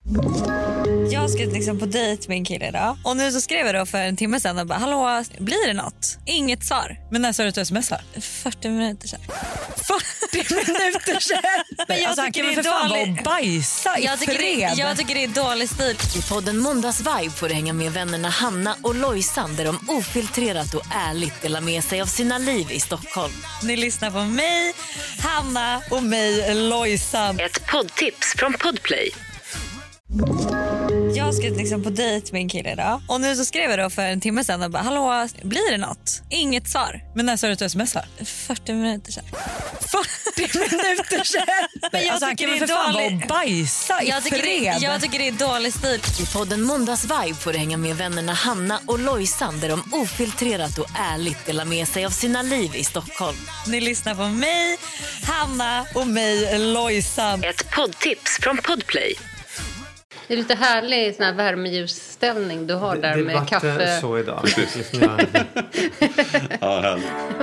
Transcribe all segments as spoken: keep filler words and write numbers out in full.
Jag ska liksom på dejt med en kille idag. Och nu så skrev jag då för en timme sedan och bara, hallå, blir det något? Inget svar. Men när sa du att du smsar? fyrtio minuter sedan. fyrtio minuter sedan? Men jag alltså, han tycker kan det väl är för fan vara dålig- och bajsa i Jag tycker, fred. det, jag tycker det är dålig stil. I podden Måndagsvibe får du hänga med vännerna Hanna och Lojsan där de ofiltrerat och ärligt delar med sig av sina liv i Stockholm. Ni lyssnar på mig, Hanna och mig, Lojsan. Ett poddtips från Podplay. Jag ska liksom på dejt med en kille idag. Och nu så skrev jag då för en timme sedan och bara, hallå, blir det något? Inget svar. Men när sa du att du smsar? fyrtio minuter sedan. fyrtio minuter sedan? Men jag alltså, han tycker kan det väl är för fan vara dålig- och bajsa i Jag tycker, fred. det, jag tycker det är dålig stil. I podden Måndagsvibe får du hänga med vännerna Hanna och Lojsan där de ofiltrerat och ärligt delar med sig av sina liv i Stockholm. Ni lyssnar på mig, Hanna och mig, Lojsan. Ett poddtips från Podplay. Det är lite härlig sån här värmeljusställning du har där det med vart kaffe. så idag. Liksom jag... Ja, härligt.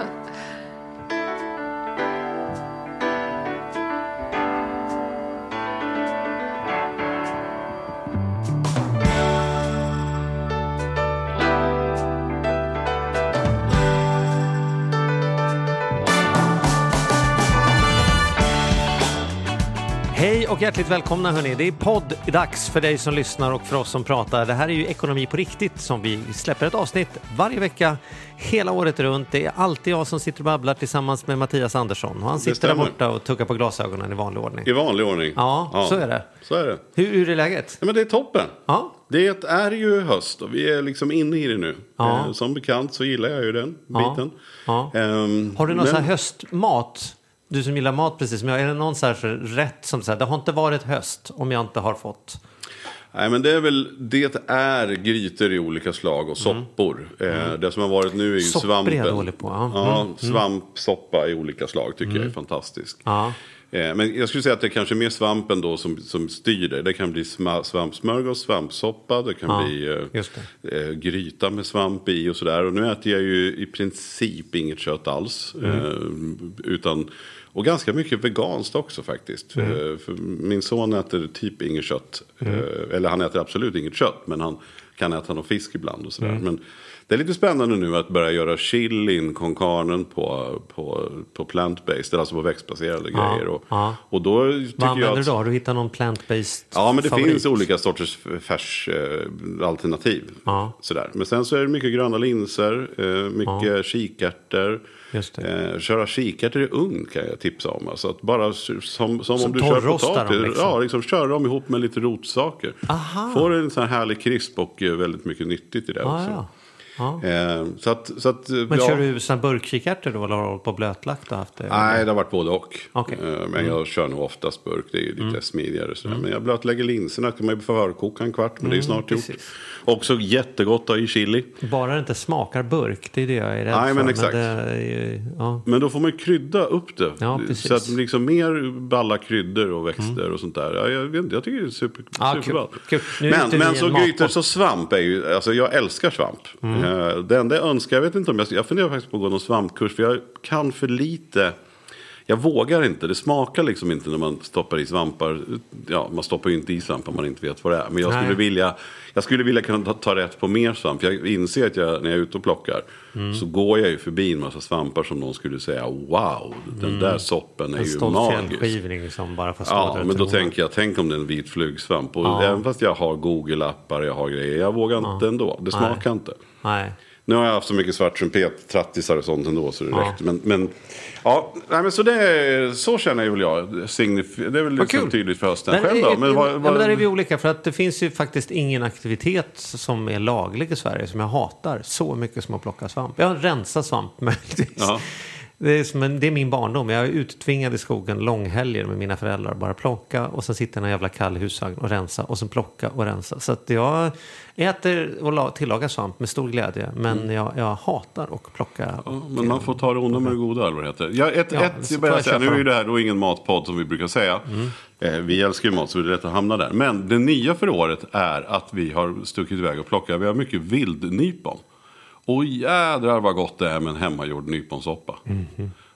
Hej och hjärtligt välkomna hörni. Det är podd-dags för dig som lyssnar och för oss som pratar. Det här är ju Ekonomi på riktigt som vi släpper ett avsnitt varje vecka hela året runt. Det är alltid jag som sitter och babblar tillsammans med Mattias Andersson. Och han sitter där borta och tuggar på glasögonen i vanlig ordning. I vanlig ordning. Ja, ja, så är det. Så är det. Hur, hur är läget? Ja, men det är toppen. Ja. Det är ju höst och vi är liksom inne i det nu. Ja. Eh, som bekant så gillar jag ju den Ja. biten. Ja. Ehm, Har du någon men- sån här höstmat? Du som gillar mat precis som jag. Är det någon så här för rätt som säger det har inte varit höst om jag inte har fått? Nej, men det är väl, det är grytor i olika slag och soppor. Mm. Eh, det som har varit nu är ju Soppor svampen. är jag dålig på, ja. Ja, Mm. svampsoppa i olika slag tycker jag är fantastisk. Ja. Eh, men jag skulle säga att det är kanske mer svampen då som, som styr det. Det kan bli sma- svampsmörgås, svampsoppa. Det kan Ja, bli eh, just eh, gryta med svamp i och sådär. Och nu äter jag ju i princip inget kött alls. Mm. Eh, utan, och ganska mycket veganskt också faktiskt. Mm. För, för min son äter typ inget kött. Mm. Eh, eller han äter absolut inget kött. Men han kan äta någon fisk ibland och sådär. Mm. Men det är lite spännande nu att börja göra chilin con carnen på, på, på plant-based. Alltså på växtbaserade Ja, grejer. Och, ja. och då tycker Vad använder jag du att, då? Har du hittat någon plant-based ja, men det favorit? finns olika sorters färs eh, alternativ. Ja. Sådär. Men sen så är det mycket gröna linser, eh, mycket Ja. kikärtor. Just det. Eh, köra kikärtor i ugn kan jag tipsa om. Alltså att bara som, som, Som om du kör torrrostar potatis. dem, liksom. Ja, liksom kör dem ihop med lite rotsaker. Aha. Får en sån här härlig krisp och eh, väldigt mycket nyttigt i det Ah, också. ja. Ja. Eh, så att, så att, Men ja. kör du såna burkkikärtor då? Eller har du på blötlagt och haft det? Nej, det har varit både och. Okej. Eh, Men jag kör nog oftast burk. Det är ju lite smidigare. Sådär. Men jag blötlägger linserna. Kan man ju förkoka en kvart. Men det är snart gjort. precis. Också jättegott att ha i chili. Bara det inte smakar burk, det är det jag är rädd Nej, för. men exakt. det är ju, ja. Men då får man krydda upp det. Ja, precis. Så att liksom mer balla kryddor och växter och sånt där. Ja, jag, vet inte, jag tycker det är super, Ja, superbra. kul, kul. Nu är Men, inte vi men en så matpodd. grytor så svamp är ju, alltså jag älskar svamp. Mm. Eh, Det enda jag önskar, jag vet inte om jag, jag funderar faktiskt på att gå någon svampkurs. För jag kan för lite. Jag vågar inte, det smakar liksom inte när man stoppar i svampar. Ja, man stoppar ju inte i svampar om man inte vet vad det är. Men jag Nej. skulle vilja, jag skulle vilja kunna ta, ta rätt på mer svamp. Jag inser att jag, när jag är ute och plockar så går jag ju förbi en massa svampar som någon skulle säga wow, den där soppen är En ju stolt magisk. fjällskivning som bara får stå Ja, där och men då tro. tänker jag, tänk om det är en vit flugsvamp. Och Ja. även fast jag har Google-appar, jag har grejer, jag vågar inte ändå. Det smakar inte. Nej. Nu har jag haft så mycket svart trumpet, trattisar och sånt ändå så det Ja. räckte. Men, men, ja, nej, men så, det är, så känner jag väl jag. Signif- det är väl Vad liksom kul. tydligt för hösten. Där Själv är, då? Men vad, ja, vad, men där är vi olika för att det finns ju faktiskt ingen aktivitet som är laglig i Sverige som jag hatar så mycket som att plocka svamp. Jag rensar svamp möjligtvis. Ja. Det är, som en, det är min barndom. Jag är uttvingad i skogen långhelger med mina föräldrar. Bara plocka och sen sitter en jävla kall husvagn och rensa. Och sen plocka och rensa. Så att jag äter och la, tillagar svamp med stor glädje. Men Mm. jag, jag hatar att plocka. Ja, men man får ta det onda med det goda, eller vad det heter. Ja, ett, Ja, ett, så jag får jag börjar säga, köpa nu är ju dem. det här då ingen matpodd som vi brukar säga. Mm. Eh, vi älskar ju mat så det är lätt att hamna där. Men det nya för året är att vi har stuckit iväg och plockat. Vi har mycket vildnypon. Och jädrar vad gott det är med en hemmagjord nyponsoppa. Mm.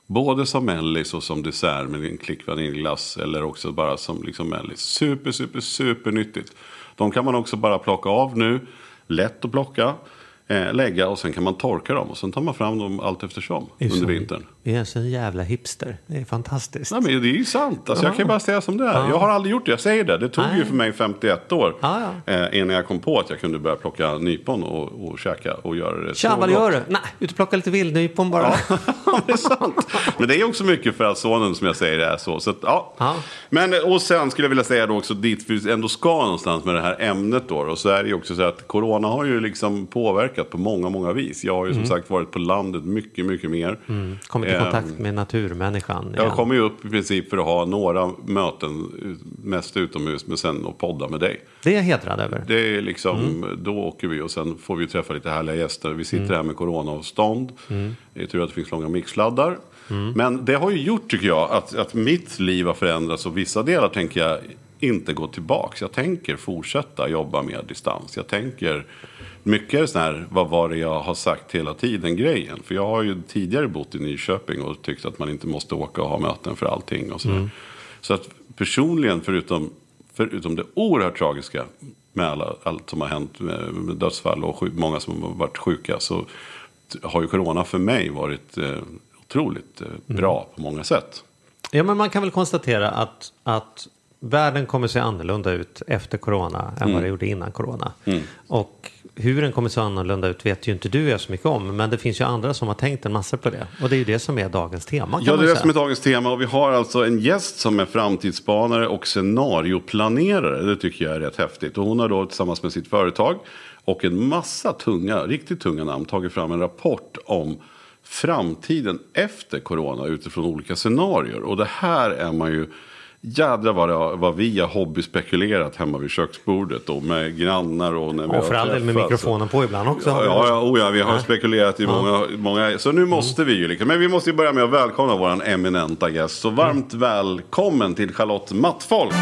Både som mellis och som dessert med en klick vaniljglass. Eller också bara som liksom mellis. Super, super, super nyttigt. De kan man också bara plocka av nu. Lätt att plocka. Eh, lägga och sen kan man torka dem. Och sen tar man fram dem allt eftersom under som, vintern. Vi är så en jävla hipster. Det är fantastiskt. Nej, men det är ju sant. Alltså, jag kan ju bara säga som det är. Ja. Jag har aldrig gjort det. Jag säger det. Det tog Nej. ju för mig femtioett år. Ja, ja. Eh, innan jag kom på att jag kunde börja plocka nypon och, och käka och göra det. Tja, vad gör du? Nej, ut och plocka lite vildnypon bara. Ja, det är sant. Men det är också mycket för att sonen, som jag säger, är så. Så att, ja. Ja. Men, och sen skulle jag vilja säga då också dit vi ändå ska någonstans med det här ämnet då. Och så är det ju också så att corona har ju liksom påverkat på många, många vis. Jag har ju som sagt varit på landet mycket, mycket mer. Mm. Kommit i kontakt med naturmänniskan. Jag kommer ju upp i princip för att ha några möten mest utomhus, men sen att podda med dig. Det är jag hedrad över. Det är liksom, mm. då åker vi och sen får vi träffa lite härliga gäster. Vi sitter mm. här med coronaavstånd. Mm. Det är tur att det finns långa mixladdar. Mm. Men det har ju gjort, tycker jag, att, att mitt liv har förändrats. Och vissa delar tänker jag inte gå tillbaka. Jag tänker fortsätta jobba med distans. Jag tänker mycket sån här, vad var det jag har sagt hela tiden grejen. För jag har ju tidigare bott i Nyköping och tyckt att man inte måste åka och ha möten för allting. Och så mm. så att personligen, förutom, förutom det oerhört tragiska med alla, allt som har hänt med, med dödsfall och sjuk, många som har varit sjuka, så har ju corona för mig varit eh, otroligt eh, bra mm. på många sätt. Ja, men man kan väl konstatera att, att världen kommer se annorlunda ut efter corona än mm. vad det gjorde innan corona. Mm. Och hur den kommer se annorlunda ut vet ju inte du jag så mycket om. Men det finns ju andra som har tänkt en massa på det. Och det är ju det som är dagens tema. Kan ja, det är det som är dagens tema. Och vi har alltså en gäst som är framtidsspanare och scenarioplanerare. Det tycker jag är rätt häftigt. Och hon har då tillsammans med sitt företag och en massa tunga, riktigt tunga namn tagit fram en rapport om framtiden efter corona utifrån olika scenarier. Och det här är man ju... Jädra vad, det, vad vi har hobbyspekulerat hemma vid köksbordet då, med grannar och när vi och för all del med mikrofonen på ibland också. Ja, ja, ja, oh ja vi har ja. spekulerat i ja. många, många. Så nu måste mm. vi ju liksom. Men vi måste ju börja med att välkomna våran eminenta gäst. Så varmt mm. välkommen till Charlotte Mattfolk.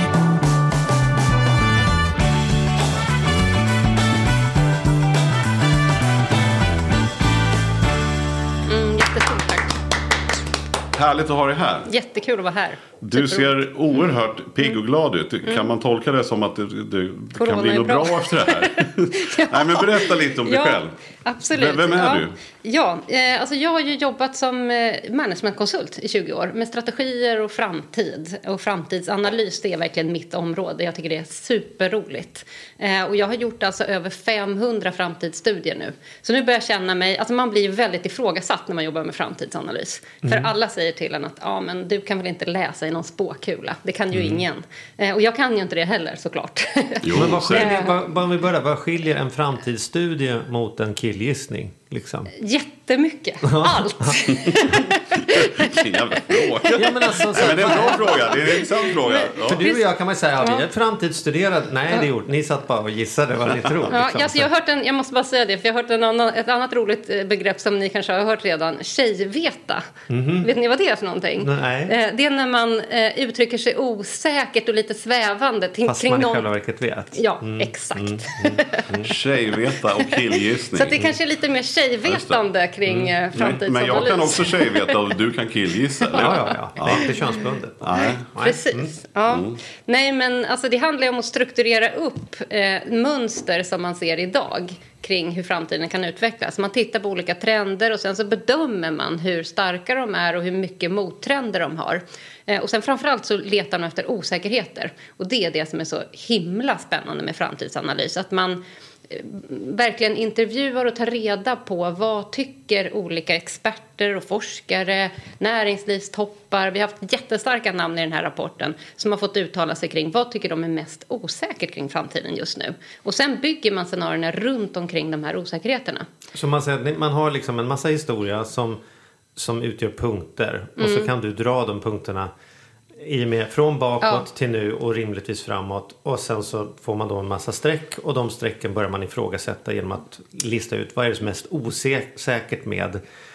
Härligt att ha dig här. Jättekul att vara här. Du ser oerhört pigg och glad ut. Mm. Kan man tolka det som att det, det kan bli något bra. bra efter det här? ja. Nej, men berätta lite om dig ja, själv. Absolut. Vem är ja. du? Ja, eh, alltså jag har ju jobbat som eh, managementkonsult i tjugo år. Med strategier och framtid. Och framtidsanalys, det är verkligen mitt område. Jag tycker det är superroligt. Eh, och jag har gjort alltså över femhundra framtidsstudier nu. Så nu börjar jag känna mig... Alltså man blir väldigt ifrågasatt när man jobbar med framtidsanalys. Mm. För alla säger till en att ja, men du kan väl inte läsa i någon spåkula. Det kan ju mm. ingen. Eh, och jag kan ju inte det heller, såklart. Jo, men vad skiljer, vad, vad, vi börjar, vad skiljer en framtidsstudie mot en killgissning? Liksom? Jättemycket. Allt. Vilken jävla fråga. Ja, men, alltså, så, ja, men det är en bra fråga. Det är en intressant fråga. Ja. För du och jag kan man säga, har vi ett framtidsstuderat? Nej, ja. det gjort. Ni satt bara och gissade vad ni tror. Ja, liksom. alltså, jag, har hört en, jag måste bara säga det, för jag har hört en annan, ett annat roligt begrepp som ni kanske har hört redan. Tjejveta. Mm-hmm. Vet ni vad det är för någonting? Nej. Det är när man eh, uttrycker sig osäkert och lite svävande. Till, Fast kring man i någon... själva verket vet. Ja, mm. exakt. Mm. Mm. Tjejveta och killgissning. Så att det kanske är lite mer tjejvetande kring mm. framtidsanalys. Men jag kan också tjejveta och du kan killgissa. Eller? Ja, ja, ja. Det är inte könsbundet. Nej. Precis. Mm. Ja. Mm. Nej, men alltså, det handlar ju om att strukturera upp eh, mönster som man ser idag kring hur framtiden kan utvecklas. Man tittar på olika trender och sen så bedömer man hur starka de är och hur mycket mottrender de har. Eh, och sen framförallt så letar man efter osäkerheter. Och det är det som är så himla spännande med framtidsanalys. Att man verkligen intervjuar och tar reda på vad tycker olika experter och forskare, näringslivstoppar. Vi har haft jättestarka namn i den här rapporten som har fått uttala sig kring vad tycker de är mest osäkert kring framtiden just nu. Och sen bygger man scenarierna runt omkring de här osäkerheterna. Så man säger att man har liksom en massa historia som, som utgör punkter och mm. så kan du dra de punkterna i och med från bakåt ja. till nu och rimligtvis framåt. Och sen så får man då en massa streck. Och de strecken börjar man ifrågasätta genom att lista ut vad är det som är mest osäkert med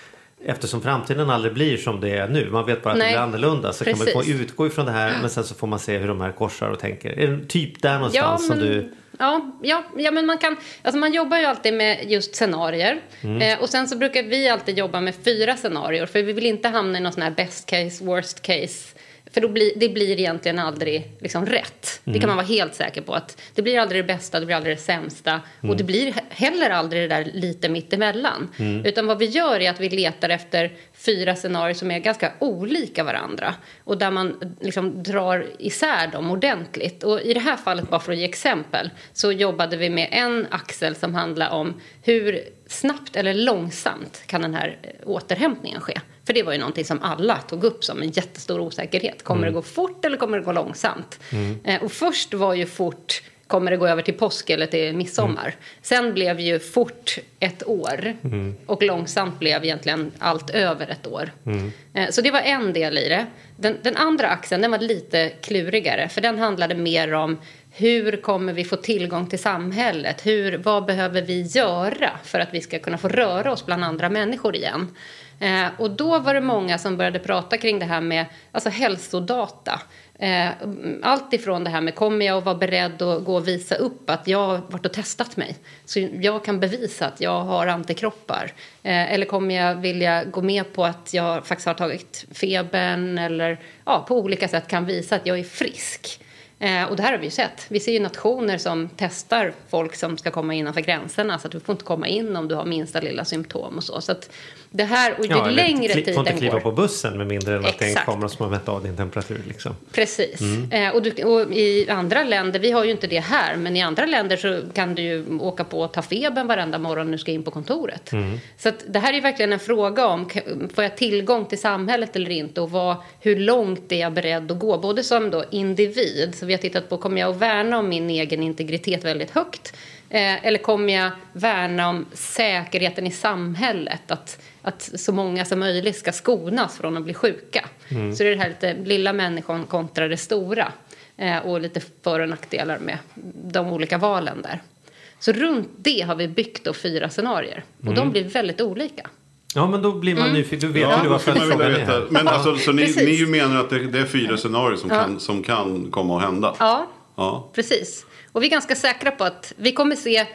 eftersom framtiden aldrig blir som det är nu, man vet bara att Nej, det blir annorlunda, så precis. kan man få utgå ifrån det här, men sen så får man se hur de här korsar och tänker. Är det typ där någonstans Ja, som men- du... Ja, ja, ja, men man kan, alltså man jobbar ju alltid med just scenarier. Mm. Eh, och sen så brukar vi alltid jobba med fyra scenarier. För vi vill inte hamna i någon sån här best case, worst case. För då blir, det blir egentligen aldrig liksom rätt. Mm. Det kan man vara helt säker på. Att det blir aldrig det bästa, det blir aldrig det sämsta. Mm. Och det blir heller aldrig det där lite mittemellan. Mm. Utan vad vi gör är att vi letar efter fyra scenarier som är ganska olika varandra. Och där man liksom drar isär dem ordentligt. Och i det här fallet, bara för att ge exempel, så jobbade vi med en axel som handlar om hur snabbt eller långsamt kan den här återhämtningen ske. För det var ju någonting som alla tog upp som en jättestor osäkerhet. Kommer mm. det gå fort eller kommer det gå långsamt? Mm. Eh, och först var ju fort, kommer det gå över till påsk eller till midsommar? Mm. Sen blev ju fort ett år. Mm. Och långsamt blev egentligen allt över ett år. Mm. Eh, så det var en del i det. Den, den andra axeln, den var lite klurigare. För den handlade mer om hur kommer vi få tillgång till samhället? Hur, vad behöver vi göra för att vi ska kunna få röra oss bland andra människor igen? Eh, och då var det många som började prata kring det här med alltså hälsodata. Eh, allt ifrån det här med, kommer jag att vara beredd att gå och visa upp att jag har varit och testat mig? Så jag kan bevisa att jag har antikroppar. Eh, eller kommer jag vilja gå med på att jag faktiskt har tagit febern? Eller ja, på olika sätt kan visa att jag är frisk. Eh, och det här har vi ju sett. Vi ser ju nationer som testar folk som ska komma innanför gränserna. Så att du får inte komma in om du har minsta lilla symptom och så. Så att det här, och ju ja, längre kli, tiden får inte kliva går. på bussen med mindre än att det är en Exakt. kamera som har mätt av din temperatur. Liksom. Precis. Mm. Eh, och, du, och i andra länder, vi har ju inte det här. Men i andra länder så kan du ju åka på och ta febern varenda morgon när du ska in på kontoret. Mm. Så att det här är verkligen en fråga om, får jag tillgång till samhället eller inte? Och vad, hur långt är jag beredd att gå? Både som då individ, så vi har tittat på, kommer jag att värna om min egen integritet väldigt högt? Eh, eller kommer jag värna om säkerheten i samhället? Att, att så många som möjligt ska skonas från att bli sjuka. Mm. Så det är det här lite lilla människan kontra det stora. Eh, och lite för- och nackdelar med de olika valen där. Så runt det har vi byggt då fyra scenarier. Och mm. de blir väldigt olika. Ja, men då blir man mm. nyfiken. Du vet ja, ju vad följdfrågan är här. Men alltså, så ni, Precis. ni menar att det, det är fyra scenarier som, ja. kan, som kan komma att hända? Ja, ja, precis. Och vi är ganska säkra på att vi kommer se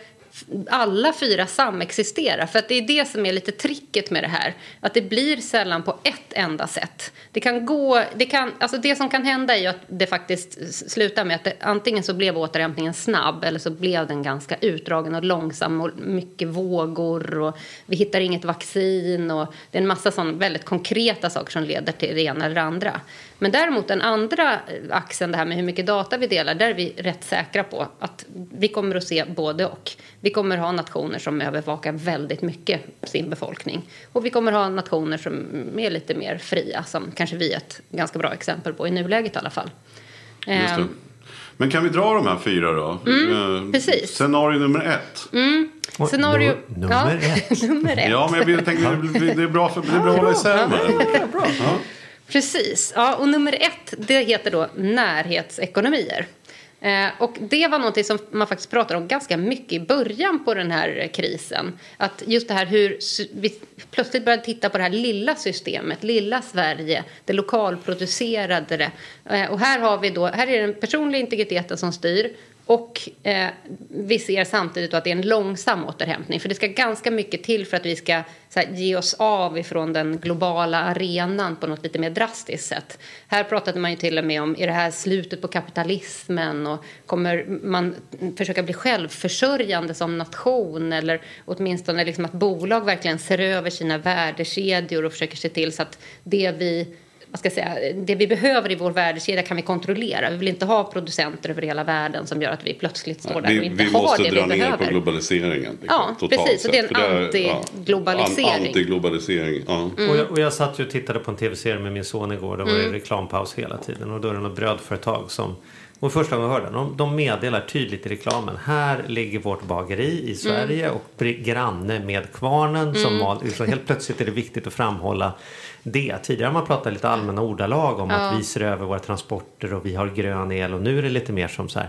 alla fyra samexistera. För att det är det som är lite tricket med det här. Att det blir sällan på ett enda sätt. Det kan gå, det kan, alltså det som kan hända är ju att det faktiskt slutar med att det, antingen så blev återhämtningen snabb eller så blev den ganska utdragen och långsam och mycket vågor och vi hittar inget vaccin och det är en massa sådana väldigt konkreta saker som leder till det ena eller det andra. Men däremot den andra axeln, det här med hur mycket data vi delar, där är vi rätt säkra på att vi kommer att se både och. Vi kommer ha nationer som övervakar väldigt mycket sin befolkning. Och vi kommer ha nationer som är lite mer fria, som kanske vi är ett ganska bra exempel på i nuläget i alla fall. Just det. Men kan vi dra de här fyra då? Mm, eh, precis. Scenario nummer ett. Mm. Scenario... No, nummer ja, ett. nummer ett. Ja, men jag tänker det är bra för det är bra att hålla isär de här. Bra. Ja. Precis. Ja, och nummer ett, det heter då närhetsekonomier. Eh, och det var något som man faktiskt pratade om ganska mycket i början på den här krisen. Att just det här hur vi plötsligt började titta på det här lilla systemet, lilla Sverige, det lokalproducerade. Eh, och här har vi då, här är den personliga integriteten som styr. Och eh, vi ser samtidigt att det är en långsam återhämtning. För det ska ganska mycket till för att vi ska så här, ge oss av ifrån den globala arenan på något lite mer drastiskt sätt. Här pratade man ju till och med om, är det här slutet på kapitalismen? Och kommer man försöka bli självförsörjande som nation? Eller åtminstone liksom att bolag verkligen ser över sina värdekedjor och försöker se till så att det vi... Vad ska jag säga, det vi behöver i vår värdekedja kan vi kontrollera. Vi vill inte ha producenter över hela världen som gör att vi plötsligt står där vi, och inte vi har det vi behöver. Vi måste dra ner på globaliseringen. Liksom, ja, sett. precis. Och det är en För antiglobalisering. Ja, antiglobalisering, ja. Mm. Och, jag, och jag satt ju och tittade på en tv-serie med min son igår. Då var det mm. reklampaus hela tiden. Och då är det något brödföretag som... Och första gången jag hörde de, de meddelar tydligt i reklamen. Här ligger vårt bageri i Sverige mm. och granne med kvarnen. Mm. Som mal, liksom, helt plötsligt är det viktigt att framhålla det. Tidigare har man pratat lite allmänna ordalag om ja. att vi ser över våra transporter och vi har grön el. Och nu är det lite mer som så här...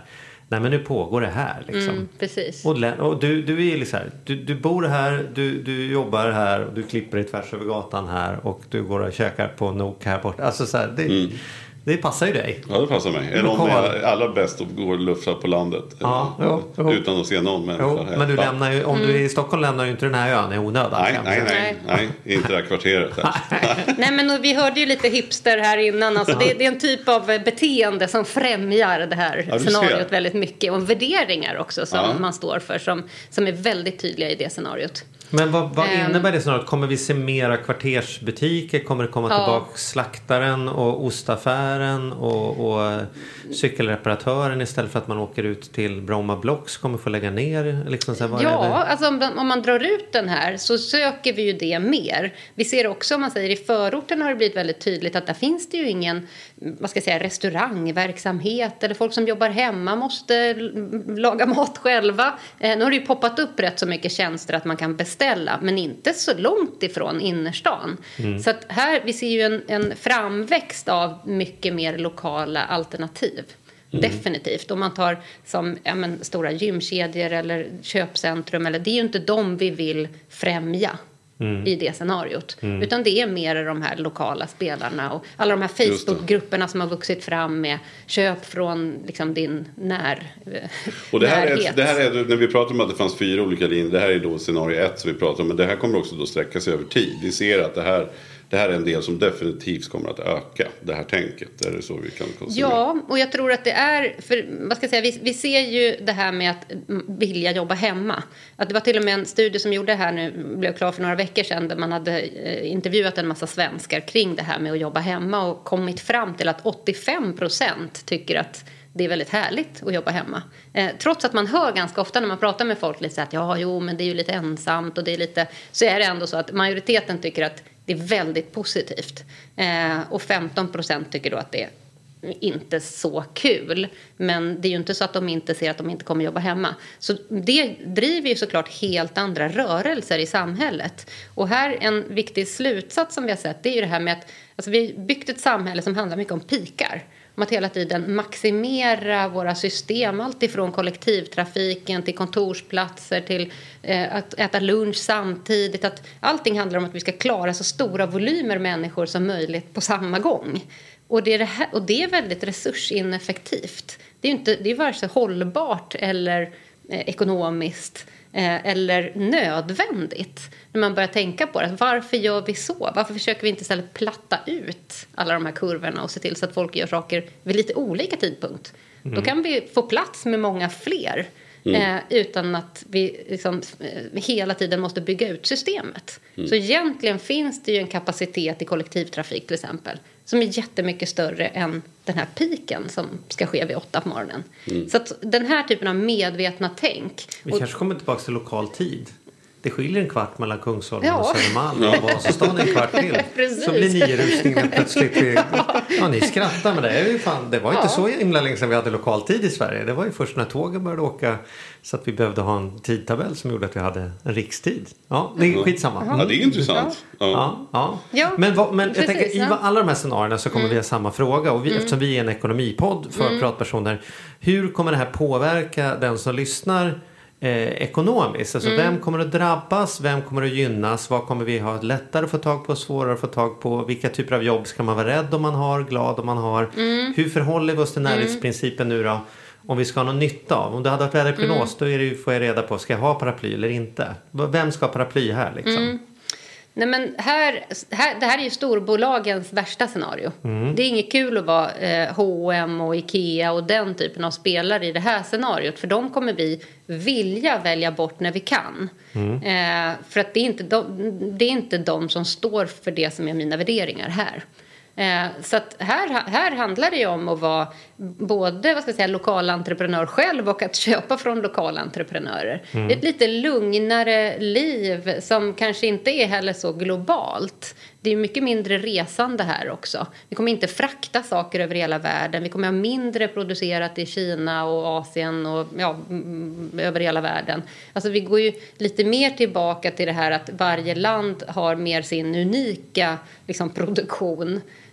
nej men nu pågår det här liksom. Mm, precis. Och, och du, du är liksom här, du, du bor här, du, du jobbar här och du klipper dig tvärs över gatan här och du går och käkar på Nok här borta. Alltså så här, det, mm. det passar ju dig. Ja, det passar mig. Är de allra bäst att gå och lufsa på landet? Ja, jo, jo. Utan att se någon människa. Jo, men du lämnar ju, om mm. du är i Stockholm lämnar du inte den här ön i onödan. Nej, nej, nej, nej, inte det här kvarteret. Nej, men vi hörde ju lite hipster här innan. Alltså, det, det är en typ av beteende som främjar det här ja, scenariot väldigt mycket. Och värderingar också som ja. man står för som, som är väldigt tydliga i det scenariot. Men vad, vad innebär det snart? Kommer vi se mera kvartersbutiker? Kommer det komma ja. tillbaka slaktaren och ostaffären och, och cykelreparatören istället för att man åker ut till Bromma Blocks kommer få lägga ner? Liksom så här, vad ja, är det? Alltså om, om man drar ut den här så söker vi ju det mer. Vi ser också, om man säger i förorten har det blivit väldigt tydligt att där finns det ju ingen, vad ska jag säga, restaurangverksamhet eller folk som jobbar hemma måste laga mat själva. Eh, nu har det ju poppat upp rätt så mycket tjänster att man kan beställa ställa, men inte så långt ifrån innerstan. Mm. Så att här, vi ser ju en, en framväxt av mycket mer lokala alternativ. Mm. Definitivt. Om man tar som ja, men, stora gymkedjor eller köpcentrum, eller, det är ju inte de vi vill främja. Mm. i det scenariot. Mm. Utan det är mer de här lokala spelarna och alla de här Facebook-grupperna som har vuxit fram med köp från liksom din när, och det här närhet. Är, det här är, när vi pratar om att det fanns fyra olika linjer, det här är då scenario ett som vi pratar om, men det här kommer också då sträcka sig över tid. Vi ser att det här Det här är en del som definitivt kommer att öka, det här tänket. Är det så vi kan konstatera? Ja, och jag tror att det är, för vad ska jag säga, vi, vi ser ju det här med att vilja jobba hemma. Att det var till och med en studie som gjorde här nu, blev klar för några veckor sedan, där man hade eh, intervjuat en massa svenskar kring det här med att jobba hemma och kommit fram till att åttiofem procent tycker att det är väldigt härligt att jobba hemma. Eh, trots att man hör ganska ofta när man pratar med folk lite så att ja, jo, men det är ju lite ensamt och det är lite, så är det ändå så att majoriteten tycker att det är väldigt positivt. Eh, och femton procent tycker då att det är inte så kul. Men det är ju inte så att de inte ser att de inte kommer jobba hemma. Så det driver ju såklart helt andra rörelser i samhället. Och här en viktig slutsats som vi har sett, det är ju det här med att alltså, vi har byggt ett samhälle som handlar mycket om pikar. Om att hela tiden maximera våra system, allt ifrån kollektivtrafiken till kontorsplatser till eh, att äta lunch samtidigt. Att allting handlar om att vi ska klara så stora volymer människor som möjligt på samma gång. Och det är, det här, och det är väldigt resursineffektivt. Det är ju inte, det är varken hållbart eller eh, ekonomiskt eh, eller nödvändigt. När man börjar tänka på det. Varför gör vi så? Varför försöker vi inte istället platta ut alla de här kurvorna och se till så att folk gör saker vid lite olika tidpunkt? Mm. Då kan vi få plats med många fler. Mm. Eh, utan att vi liksom, eh, hela tiden måste bygga ut systemet. Mm. Så egentligen finns det ju en kapacitet i kollektivtrafik till exempel. Som är jättemycket större än den här piken som ska ske vid åtta på morgonen. Mm. Så att den här typen av medvetna tänk. Vi kanske kommer tillbaka till lokal tid. Det skiljer en kvart mellan Kungsholmen ja. och Södermalm och Vasastan en kvart till. Så blir nio-rusningen plötsligt. Ja. ja, ni skrattar med det. Är ju fan, det var inte ja. så himla länge sedan vi hade lokaltid i Sverige. Det var ju först när tågen började åka så att vi behövde ha en tidtabell som gjorde att vi hade en rikstid. Ja, det är skitsamma. Ja, det är intressant. Ja. Ja, ja. ja. Men, vad, men jag tänker, i alla de här scenarierna så kommer mm. vi ha samma fråga. Och vi, mm. eftersom vi är en ekonomipodd för mm. pratpersoner. Hur kommer det här påverka den som lyssnar Eh, ekonomiskt, alltså mm. vem kommer att drabbas, vem kommer att gynnas, vad kommer vi ha lättare att få tag på, svårare att få tag på, vilka typer av jobb ska man vara rädd om man har, glad om man har, mm. hur förhåller vi oss till närhetsprincipen nu då, om vi ska ha någon nytta av, om det hade varit väderprognos mm. då är det ju, får jag reda på, ska jag ha paraply eller inte, vem ska ha paraply här liksom? Mm. Nej, men här, här, det här är ju storbolagens värsta scenario. Mm. Det är inget kul att vara eh, H och M och Ikea och den typen av spelare i det här scenariot. För de kommer vi vilja välja bort när vi kan. Mm. Eh, för att det är, inte de, det är inte de som står för det som är mina värderingar här. Eh, så att här, här handlar det ju om att vara både vad ska jag säga, lokal entreprenör själv och att köpa från lokala entreprenörer. Mm. Det är ett lite lugnare liv som kanske inte är heller så globalt. Det är mycket mindre resande här också. Vi kommer inte frakta saker över hela världen. Vi kommer ha mindre producerat i Kina och Asien och ja, över hela världen. Alltså vi går ju lite mer tillbaka till det här att varje land har mer sin unika liksom, produktion.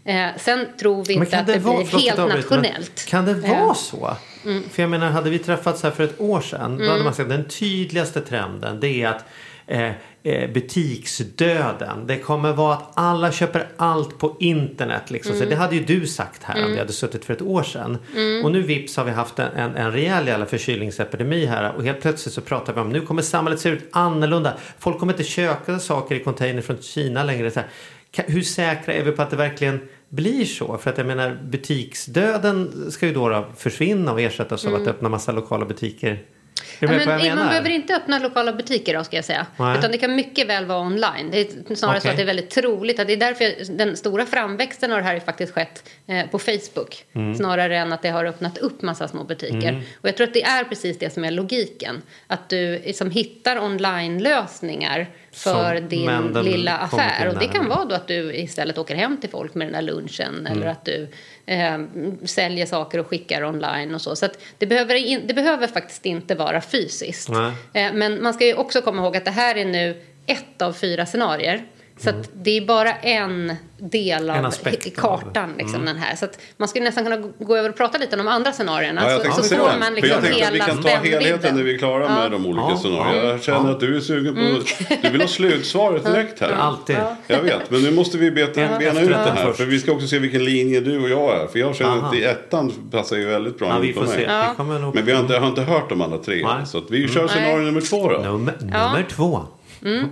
Eh, sen tror vi inte att det, det vara, blir helt avbryt, nationellt. Kan det vara eh. så? Mm. För jag menar, hade vi träffats här för ett år sedan mm. då hade man sagt att den tydligaste trenden det är att eh, eh, butiksdöden. Det kommer vara att alla köper allt på internet. Liksom. Mm. Så det hade ju du sagt här mm. om vi hade suttit för ett år sedan. Mm. Och nu vips har vi haft en, en, en rejäl jävla förkylningsepidemi här. Och helt plötsligt så pratar vi om nu kommer samhället se ut annorlunda. Folk kommer inte köpa saker i container från Kina längre. Så här. Hur säkra är vi på att det verkligen blir så? För att jag menar, butiksdöden ska ju då, då försvinna och ersättas av mm. att öppna massa lokala butiker. Ja, men man behöver inte öppna lokala butiker då, ska jag säga. Nej. Utan det kan mycket väl vara online. Det är snarare okay. så att det är väldigt troligt att det är därför den stora framväxten av det här har faktiskt skett eh, på Facebook. Mm. Snarare än att det har öppnat upp massa små butiker. Mm. Och jag tror att det är precis det som är logiken. Att du liksom hittar online-lösningar för som, din lilla affär. Och det kan vara då att du istället åker hem till folk med den där lunchen. Mm. Eller att du eh, säljer saker och skickar online och så. Så att det behöver, in, det behöver faktiskt inte vara fysiskt. Eh, men man ska ju också komma ihåg att det här är nu ett av fyra scenarier. Så att det är bara en del av kartan liksom, mm. den här. Så att man skulle nästan kunna gå över och prata lite om andra scenarierna. Ja, så så får man liksom hela vi kan ta helheten när vi är klara ja. med de olika ja. scenarierna. Jag känner ja. att du är sugen på mm. du vill ha slutsvaret direkt här. Alltid. Ja. Jag vet, men nu måste vi beta, ja. bena ut det här. För vi ska också se vilken linje du och jag är. För jag känner Aha. att i ettan passar ju väldigt bra ja, vi får se. Ja. Vi nog... Men vi har inte, jag har inte hört de alla tre. Nej. Så att vi kör scenario nummer två då. Nummer, ja. nummer två. Mm.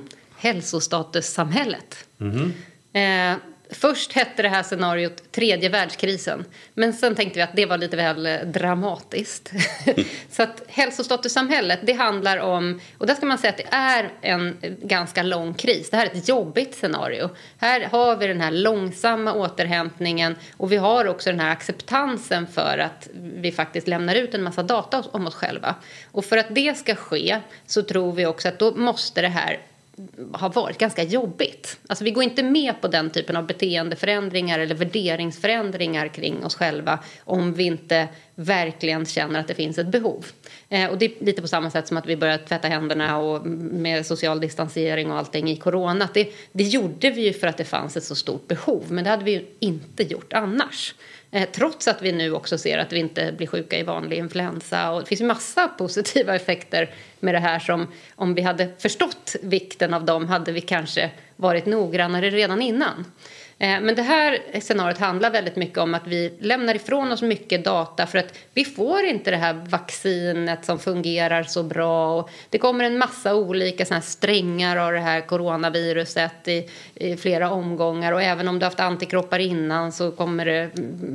Hälsostatussamhället. Mm. Eh, först hette det här scenariot tredje världskrisen. Men sen tänkte vi att det var lite väl dramatiskt. Så att hälsostatussamhället, det handlar om... Och där ska man säga att det är en ganska lång kris. Det här är ett jobbigt scenario. Här har vi den här långsamma återhämtningen. Och vi har också den här acceptansen för att vi faktiskt lämnar ut en massa data om oss själva. Och för att det ska ske så tror vi också att då måste det här har varit ganska jobbigt. Alltså vi går inte med på den typen av beteendeförändringar eller värderingsförändringar kring oss själva om vi inte verkligen känner att det finns ett behov. Eh, och det är lite på samma sätt som att vi började tvätta händerna och med social distansering och allting i corona. Det, det gjorde vi ju för att det fanns ett så stort behov, men det hade vi ju inte gjort annars. Eh, trots att vi nu också ser att vi inte blir sjuka i vanlig influensa. Och det finns ju massa positiva effekter med det här som om vi hade förstått vikten av dem hade vi kanske varit noggrannare redan innan. Eh, men det här scenariot handlar väldigt mycket om att vi lämnar ifrån oss mycket data för att vi får inte det här vaccinet som fungerar så bra. Och det kommer en massa olika såna här strängar av det här coronaviruset i, i flera omgångar. Och även om du har haft antikroppar innan så kommer det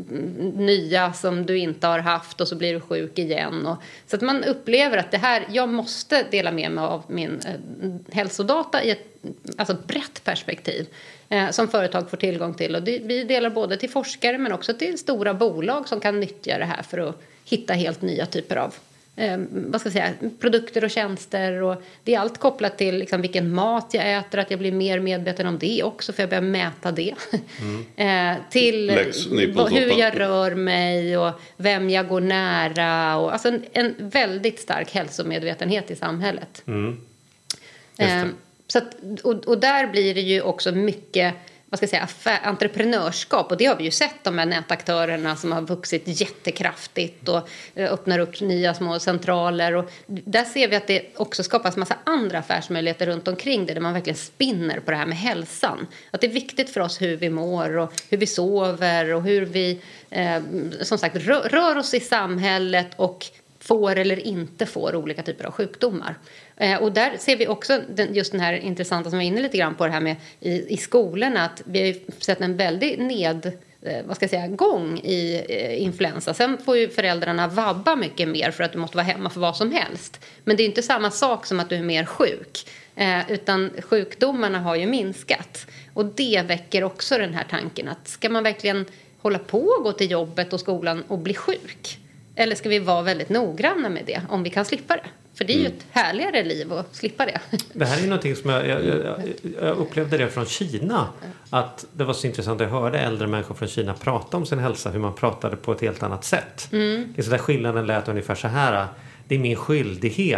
nya som du inte har haft och så blir du sjuk igen. Och, så att man upplever att det här, jag måste dela med mig av min eh, hälsodata i ett alltså brett perspektiv eh, som företag får tillgång till. Och det, vi delar både till forskare men också till stora bolag som kan nyttja det här för att hitta helt nya typer av eh, vad ska jag säga, produkter och tjänster. Och det är allt kopplat till liksom, vilken mat jag äter, att jag blir mer medveten om det också för jag börjar mäta det. Mm. eh, till Lex, hur jag rör mig och vem jag går nära. Och, alltså en, en väldigt stark hälsomedvetenhet i samhället. Mm. Just det. Eh, Så att, och, och där blir det ju också mycket vad ska jag säga, affär, entreprenörskap. Och det har vi ju sett, de här nätaktörerna som har vuxit jättekraftigt och eh, öppnar upp nya små centraler. Och där ser vi att det också skapas massa andra affärsmöjligheter runt omkring det, där man verkligen spinner på det här med hälsan. Att det är viktigt för oss hur vi mår och hur vi sover och hur vi eh, som sagt rör, rör oss i samhället och får eller inte får olika typer av sjukdomar. Eh, och där ser vi också den, just den här intressanta som var inne lite grann på det här med i, i skolorna. Att vi har sett en väldigt ned, eh, vad ska jag säga, gång i eh, influensa. Sen får ju föräldrarna vabba mycket mer för att du måste vara hemma för vad som helst. Men det är inte samma sak som att du är mer sjuk. Eh, utan sjukdomarna har ju minskat. Och det väcker också den här tanken att ska man verkligen hålla på och gå till jobbet och skolan och bli sjuk? Eller ska vi vara väldigt noggranna med det om vi kan slippa det? För det är ju ett härligare liv att slippa det. Det här är ju någonting som jag, jag, jag, jag upplevde det från Kina. Att det var så intressant att höra äldre människor från Kina prata om sin hälsa. Hur man pratade på ett helt annat sätt. Mm. Det är så där skillnaden lät ungefär så här. Det är min skyldighet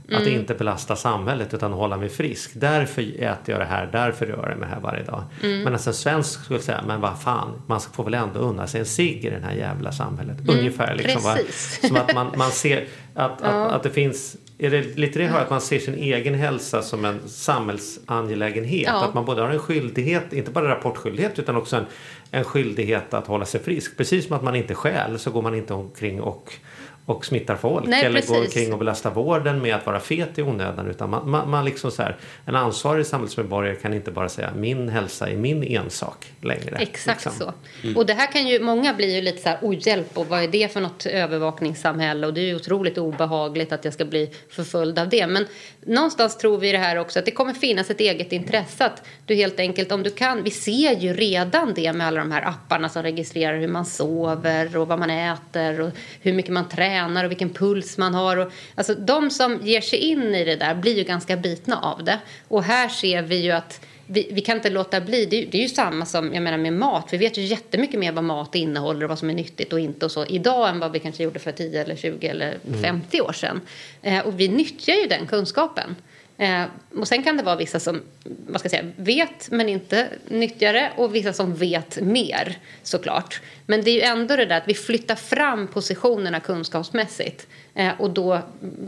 Mm. Att inte belasta samhället utan hålla mig frisk. Därför äter jag det här, därför rör jag mig här varje dag. Mm. Men alltså en svensk skulle säga, men vad fan, man får väl ändå unna sig en cigg i det här jävla samhället. Mm. Ungefär liksom. Va? Som att man, man ser att, ja. att, att det finns, är det lite det här att man ser sin egen hälsa som en samhällsangelägenhet. Ja. Att man både har en skyldighet, inte bara rapportskyldighet utan också en, en skyldighet att hålla sig frisk. Precis som att man inte skäl så går man inte omkring och och smittar folk. Nej, eller precis. Går omkring och belastar vården med att vara fet i onödan. Utan man, man, man liksom så här, en ansvarig samhällsmedborgare kan inte bara säga min hälsa är min ensak längre. Exakt liksom. så. Mm. Och det här kan ju, många blir ju lite så här, oj hjälp, och vad är det för något övervakningssamhälle? Och det är ju otroligt obehagligt att jag ska bli förföljd av det. Men någonstans tror vi det här också, att det kommer finnas ett eget intresse. Att du helt enkelt, om du kan, vi ser ju redan det med alla de här apparna som registrerar hur man sover och vad man äter och hur mycket man tränar och vilken puls man har. Och, alltså de som ger sig in i det där blir ju ganska bitna av det. Och här ser vi ju att vi, vi kan inte låta bli. Det är, det är ju samma som jag menar med mat. Vi vet ju jättemycket mer vad mat innehåller och vad som är nyttigt och inte och så idag än vad vi kanske gjorde för tio eller tjugo eller femtio år sedan. Eh, och vi nyttjar ju den kunskapen. Eh, och sen kan det vara vissa som vad ska jag säga, vet men inte nyttjar det och vissa som vet mer såklart. Men det är ju ändå det där att vi flyttar fram positionerna kunskapsmässigt eh, och då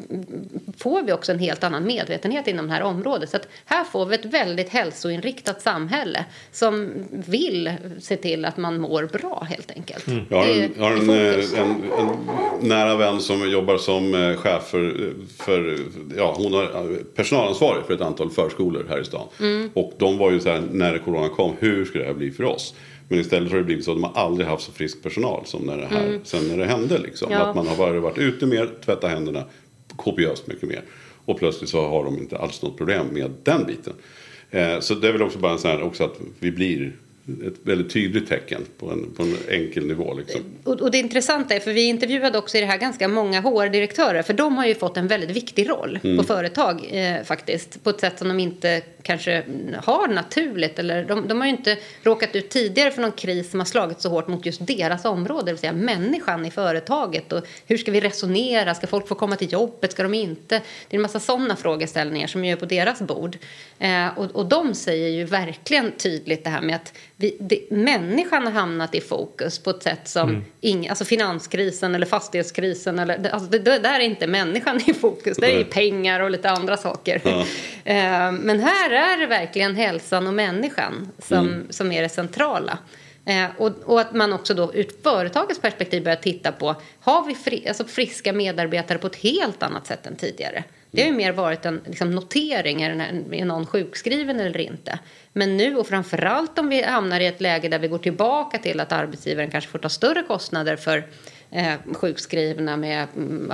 får vi också en helt annan medvetenhet inom det här området. Så att här får vi ett väldigt hälsoinriktat samhälle som vill se till att man mår bra helt enkelt. Mm. Jag har, en, jag har en, en, en nära vän som jobbar som chef för, för ja, hon har personalansvarig för ett antal förskolor här i stan. Mm. Och de var ju så här, när corona kom, hur ska det här bli för oss? Men istället har det blivit så att de har aldrig haft så frisk personal som när det här, mm. sen när det hände. Liksom. Ja. Att man har bara varit ute mer, tvätta händerna kopiöst mycket mer. Och plötsligt så har de inte alls något problem med den biten. Eh, så det är väl också bara en sån här, också att vi blir ett väldigt tydligt tecken på en, på en enkel nivå. Liksom. Och, och det intressanta är, för vi intervjuade också i det här ganska många H R-direktörer, för de har ju fått en väldigt viktig roll mm. på företag eh, faktiskt, på ett sätt som de inte kanske har naturligt, eller de, de har ju inte råkat ut tidigare för någon kris som har slagit så hårt mot just deras område, det vill säga människan i företaget, och hur ska vi resonera, ska folk få komma till jobbet, ska de inte, det är en massa sådana frågeställningar som är på deras bord eh, och, och de säger ju verkligen tydligt det här med att vi, det, människan har hamnat i fokus på ett sätt som mm. ing, alltså finanskrisen eller fastighetskrisen eller, alltså det, det där är inte människan i fokus, det är ju pengar och lite andra saker ja. eh, men här är det verkligen hälsan och människan som, mm. som är det centrala. Eh, och, och att man också då ur företagets perspektiv börjar titta på, har vi fri, alltså friska medarbetare på ett helt annat sätt än tidigare? Det har ju mer varit en liksom, notering, är någon sjukskriven eller inte. Men nu, och framförallt om vi hamnar i ett läge där vi går tillbaka till att arbetsgivaren kanske får ta större kostnader för eh, sjukskrivna med,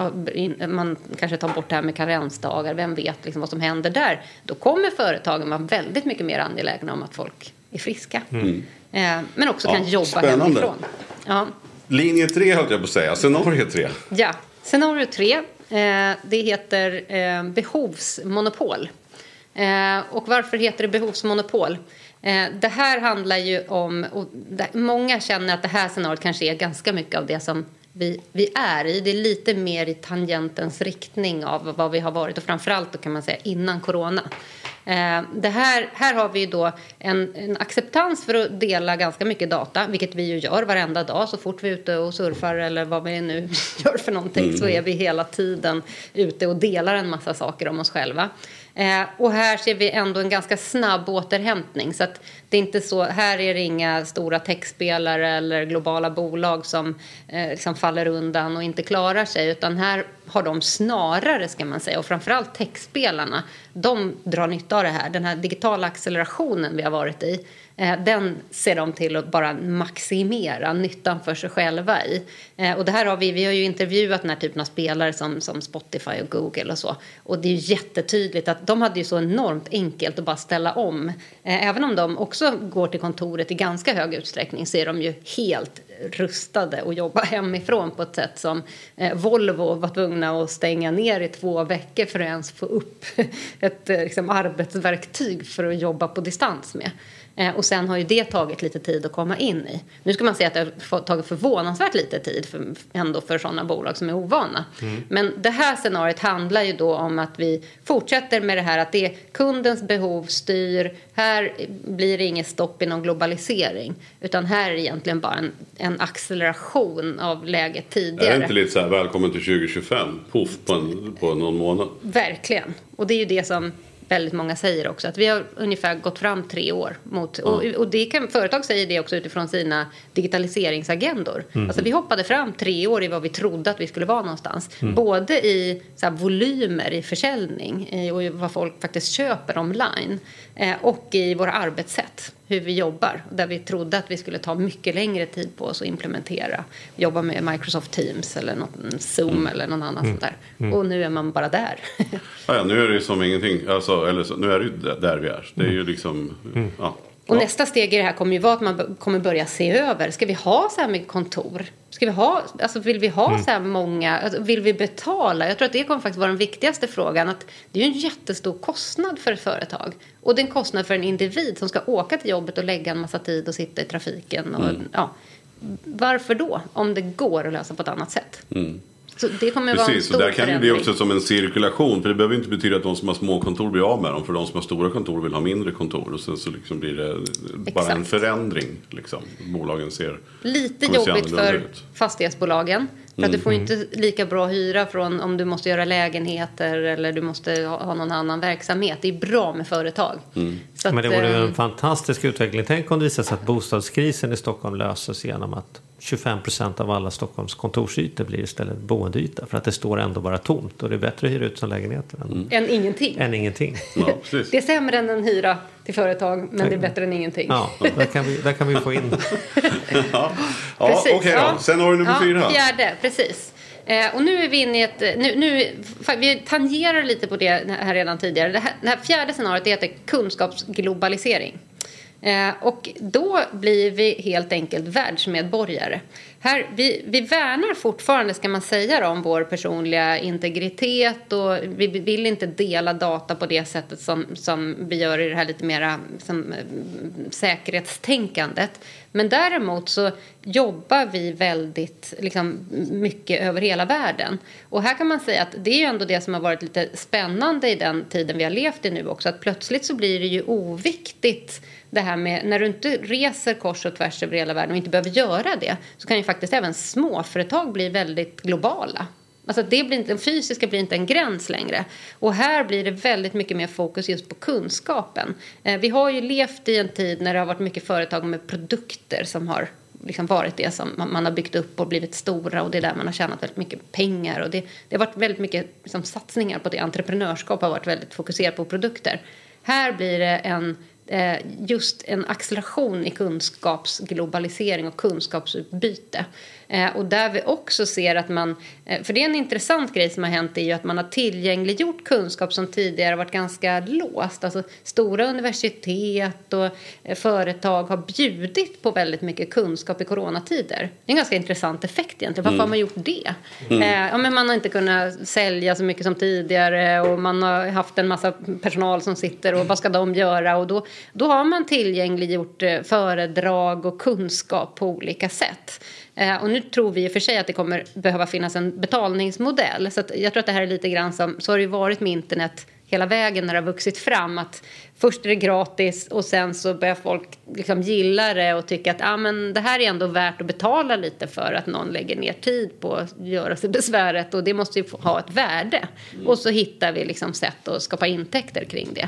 man kanske tar bort det här med karensdagar, vem vet liksom vad som händer där. Då kommer företagen vara väldigt mycket mer angelägna om att folk är friska. Mm. Eh, men också ja, kan jobba spännande. hemifrån. Ja. Linje tre höll jag på att säga, scenario tre. Ja, scenario tre. Eh, det heter eh, behovsmonopol. Eh, och varför heter det behovsmonopol? Eh, det här handlar ju om, och det, många känner att det här scenariot kanske är ganska mycket av det som vi, vi är i. Det är lite mer i tangentens riktning av vad vi har varit, och framförallt då kan man säga innan corona. Eh, det här, här har vi då en, en acceptans för att dela ganska mycket data, vilket vi ju gör varenda dag. Så fort vi är ute och surfar eller vad vi nu gör för någonting mm. så är vi hela tiden ute och delar en massa saker om oss själva. Eh, och här ser vi ändå en ganska snabb återhämtning, så att det är inte så, här är det inga stora techspelare eller globala bolag som eh, liksom faller undan och inte klarar sig, utan här har de snarare, ska man säga, och framförallt techspelarna, de drar nytta av det här, den här digitala accelerationen vi har varit i. Den ser de till att bara maximera nyttan för sig själva i. Och det här har vi, vi har ju intervjuat den här typen av spelare som, som Spotify och Google och så. Och det är ju jättetydligt att de hade ju så enormt enkelt att bara ställa om. Även om de också går till kontoret i ganska hög utsträckning, så är de ju helt rustade och jobba hemifrån på ett sätt som eh, Volvo var tvungna att stänga ner i två veckor för att ens få upp ett eh, liksom, arbetsverktyg för att jobba på distans med. Eh, och sen har ju det tagit lite tid att komma in i. Nu ska man säga att det har tagit förvånansvärt lite tid för, ändå för sådana bolag som är ovana. Mm. Men det här scenariot handlar ju då om att vi fortsätter med det här att det är kundens behov styr. Här blir det inget stopp i någon globalisering. Utan här är det egentligen bara en, en acceleration av läget tidigare. Är det inte lite så här, välkommen till tjugo tjugofem, puff på, en, på någon månad? Verkligen. Och det är ju det som väldigt många säger också. Att vi har ungefär gått fram tre år. Mot, mm. och, och det kan, företag säger det också utifrån sina digitaliseringsagendor. Mm. Alltså vi hoppade fram tre år i vad vi trodde att vi skulle vara någonstans. Mm. Både i så här, volymer i försäljning i, och i vad folk faktiskt köper online. Eh, och i våra arbetssätt. Hur vi jobbar. Där vi trodde att vi skulle ta mycket längre tid på oss att implementera. Jobba med Microsoft Teams eller något, Zoom mm. eller någon annan mm. sånt där. Mm. Och nu är man bara där. ja, ja, nu är det som ingenting. Alltså, eller så, nu är det ju där vi är. Det är ju liksom... Mm. Ja. Och ja. nästa steg i det här kommer ju vara att man kommer börja se över. Ska vi ha så här mycket kontor? Ska vi ha, alltså vill vi ha mm. så här många? Alltså vill vi betala? Jag tror att det kommer faktiskt vara den viktigaste frågan. Att det är ju en jättestor kostnad för ett företag. Och det är en kostnad för en individ som ska åka till jobbet och lägga en massa tid och sitta i trafiken. Och, mm. ja. Varför då? Om det går att lösa på ett annat sätt. Mm. Så det kommer Precis, vara en stor och där kan det bli förändring. också som en cirkulation. För det behöver inte betyda att de som har små kontor blir av med dem. För de som har stora kontor vill ha mindre kontor. Och sen så liksom blir det bara Exakt. en förändring. Liksom. Bolagen ser... Lite jobbigt för ut. fastighetsbolagen. För mm. att du får inte lika bra hyra från om du måste göra lägenheter. Eller du måste ha någon annan verksamhet. Det är bra med företag. Mm. Så att, Men det vore ju en fantastisk utveckling. Tänk om det visar sig att bostadskrisen i Stockholm löses genom att tjugofem procent av alla Stockholms kontorsytor blir istället boendeyta. För att det står ändå bara tomt. Och det är bättre att hyra ut som lägenheter än, mm. än ingenting. Än ingenting. Ja, det är sämre än en hyra till företag. Men det är bättre än ingenting. Ja, där kan vi, där kan vi få in. ja, ja okej okay då. Ja. Sen har du nummer ja, fyra. Fjärde, precis. Eh, och nu är vi inne i ett... Nu, nu, vi tangerar lite på det här redan tidigare. Det här, det här fjärde scenariot är att det är kunskapsglobalisering. Eh, och då blir vi helt enkelt världsmedborgare. Här, vi, vi värnar fortfarande, ska man säga, om vår personliga integritet. Och vi vill inte dela data på det sättet som, som vi gör i det här lite mera som, säkerhetstänkandet. Men däremot så jobbar vi väldigt liksom, mycket över hela världen. Och här kan man säga att det är ju ändå det som har varit lite spännande i den tiden vi har levt i nu också. Att plötsligt så blir det ju oviktigt det här med när du inte reser kors och tvärs över hela världen och inte behöver göra det. Så kan ju faktiskt även småföretag bli väldigt globala. Alltså det blir inte, den fysiska blir inte en gräns längre. Och här blir det väldigt mycket mer fokus just på kunskapen. Eh, vi har ju levt i en tid när det har varit mycket företag med produkter som har liksom varit det som man har byggt upp och blivit stora. Och det är där man har tjänat väldigt mycket pengar. Och det, det har varit väldigt mycket liksom, satsningar på det. Entreprenörskap har varit väldigt fokuserat på produkter. Här blir det en... just en acceleration i kunskapsglobalisering och kunskapsutbyte. Och där vi också ser att man, för det är en intressant grej som har hänt är ju att man har tillgängliggjort kunskap som tidigare varit ganska låst. Alltså stora universitet och företag har bjudit på väldigt mycket kunskap i coronatider. Det är en ganska intressant effekt egentligen. Varför mm. har man gjort det? Mm. Ja, men man har inte kunnat sälja så mycket som tidigare och man har haft en massa personal som sitter och vad ska de göra? Och då, då har man tillgängliggjort föredrag och kunskap på olika sätt. Och nu tror vi i och för sig att det kommer behöva finnas en betalningsmodell. Så att jag tror att det här är lite grann som, så har det ju varit med internet hela vägen när det har vuxit fram. Att först är det gratis och sen så börjar folk liksom gilla det och tycka att ah, men det här är ändå värt att betala lite för att någon lägger ner tid på att göra sig besväret. Och det måste ju ha ett värde. Mm. Och så hittar vi liksom sätt att skapa intäkter kring det.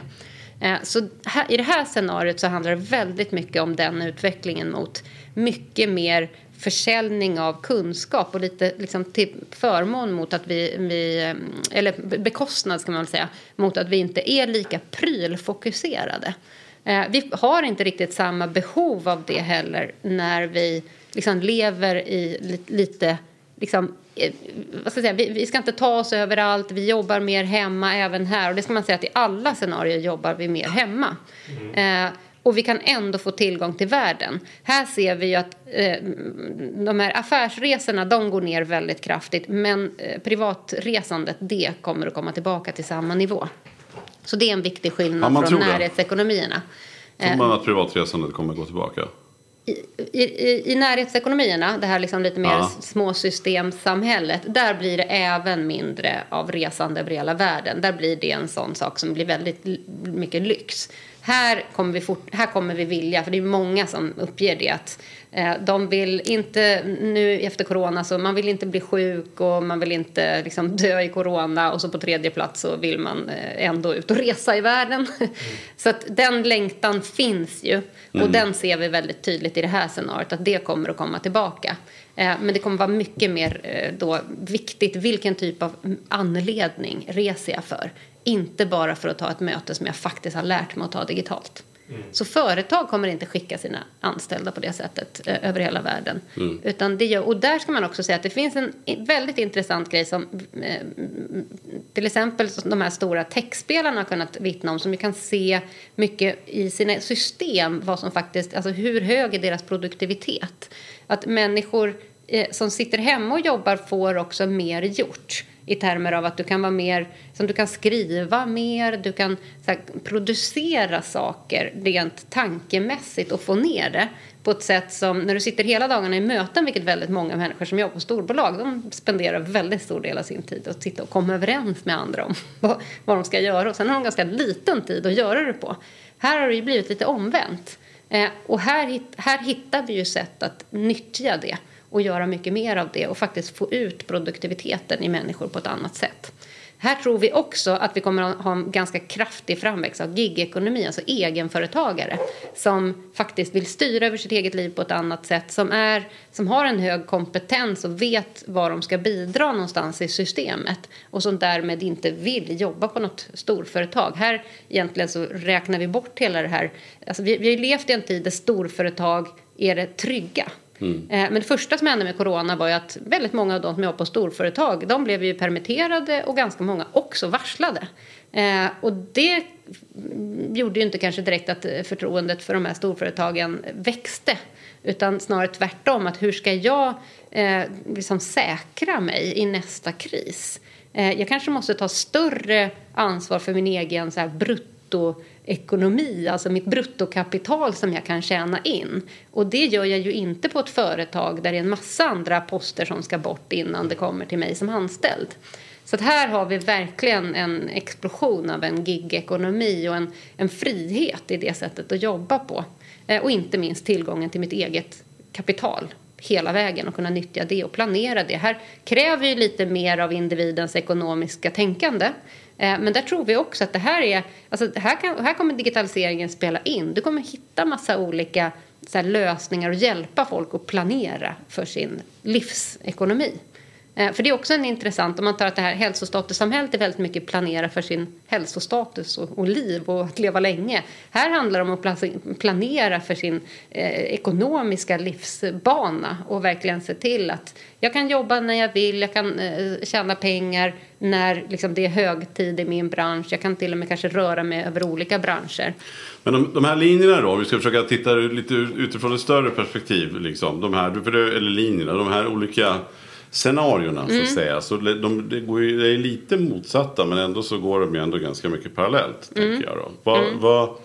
Så här, i det här scenariot så handlar det väldigt mycket om den utvecklingen mot mycket mer försäljning av kunskap och lite liksom till förmån mot att vi, vi eller bekostnad ska man väl säga, mot att vi inte är lika prylfokuserade. Eh, vi har inte riktigt samma behov av det heller när vi liksom lever i li, lite liksom eh, vad ska jag säga, vi, vi ska inte ta oss överallt, vi jobbar mer hemma även här, och det ska man säga att i alla scenarier jobbar vi mer hemma. Mm. Eh, Och vi kan ändå få tillgång till världen. Här ser vi ju att eh, de här affärsresorna, de går ner väldigt kraftigt. Men eh, privatresandet, det kommer att komma tillbaka till samma nivå. Så det är en viktig skillnad ja, från närhetsekonomierna. Tror man att privatresandet kommer gå tillbaka? I, i, I närhetsekonomierna, det här liksom lite mer Ja. småsystemsamhället, där blir det även mindre av resande över hela världen. Där blir det en sån sak som blir väldigt l- mycket lyx. Här kommer vi, fort, här kommer vi vilja, för det är många som uppger det, att eh, de vill inte, nu efter corona, så man vill inte bli sjuk och man vill inte liksom dö i corona, och så på tredje plats så vill man eh, ändå ut och resa i världen. Mm. Så att den längtan finns ju, och mm. den ser vi väldigt tydligt i det här scenariot, att det kommer att komma tillbaka. Eh, men det kommer vara mycket mer eh, då viktigt vilken typ av anledning reser jag för. Inte bara för att ta ett möte som jag faktiskt har lärt mig att ta digitalt. Mm. Så företag kommer inte skicka sina anställda på det sättet eh, över hela världen. Mm. Utan det gör, och där ska man också säga att det finns en väldigt intressant grej som eh, till exempel de här stora techspelarna har kunnat vittna om, som vi kan se mycket i sina system, vad som faktiskt, alltså hur hög är deras produktivitet. Att människor eh, som sitter hemma och jobbar får också mer gjort. I termer av att du kan vara mer, som du kan skriva mer, du kan så här, producera saker rent tankemässigt och få ner det på ett sätt som, när du sitter hela dagarna i möten, vilket väldigt många människor som jobbar på storbolag, de spenderar väldigt stor del av sin tid att sitta och komma överens med andra om vad, vad de ska göra, och sen har de ganska liten tid att göra det på. Här har det ju blivit lite omvänt, eh, och här, här hittar vi ju sätt att nyttja det och göra mycket mer av det och faktiskt få ut produktiviteten i människor på ett annat sätt. Här tror vi också att vi kommer att ha en ganska kraftig framväxt av gigekonomi, alltså egenföretagare som faktiskt vill styra över sitt eget liv på ett annat sätt, som, är, som har en hög kompetens och vet var de ska bidra någonstans i systemet, och som därmed inte vill jobba på något storföretag. Här egentligen så räknar vi bort hela det här. Alltså vi, vi har ju levt i en tid där storföretag är det trygga. Mm. Men det första som hände med corona var ju att väldigt många av de som jobbar på storföretag, de blev ju permitterade och ganska många också varslade. Eh, och det gjorde ju inte kanske direkt att förtroendet för de här storföretagen växte, utan snarare tvärtom, att hur ska jag eh, liksom säkra mig i nästa kris? Eh, jag kanske måste ta större ansvar för min egen så här brutto ekonomi, alltså mitt bruttokapital som jag kan tjäna in. Och det gör jag ju inte på ett företag där det är en massa andra poster som ska bort innan det kommer till mig som anställd. Så att här har vi verkligen en explosion av en gigekonomi och en, en frihet i det sättet att jobba på. Eh, och inte minst tillgången till mitt eget kapital hela vägen och kunna nyttja det och planera det. Här kräver ju lite mer av individens ekonomiska tänkande. Men där tror vi också att det här är, alltså här, kan, här kommer digitaliseringen spela in. Du kommer hitta massa olika så här, lösningar och hjälpa folk att planera för sin livsekonomi. För det är också en intressant, om man tar att det här hälsostatussamhället är väldigt mycket planera för sin hälsostatus och, och liv och att leva länge. Här handlar det om att planera för sin eh, ekonomiska livsbana och verkligen se till att jag kan jobba när jag vill, jag kan eh, tjäna pengar när liksom, det är högtid i min bransch. Jag kan till och med kanske röra mig över olika branscher. Men de, de här linjerna då, vi ska försöka titta lite utifrån ett större perspektiv, liksom, de här, eller linjerna, de här olika scenarierna så att mm. säga, så de, det, går ju, det är lite motsatta, men ändå så går de ju ändå ganska mycket parallellt, mm. tänker jag då. Va, mm. va,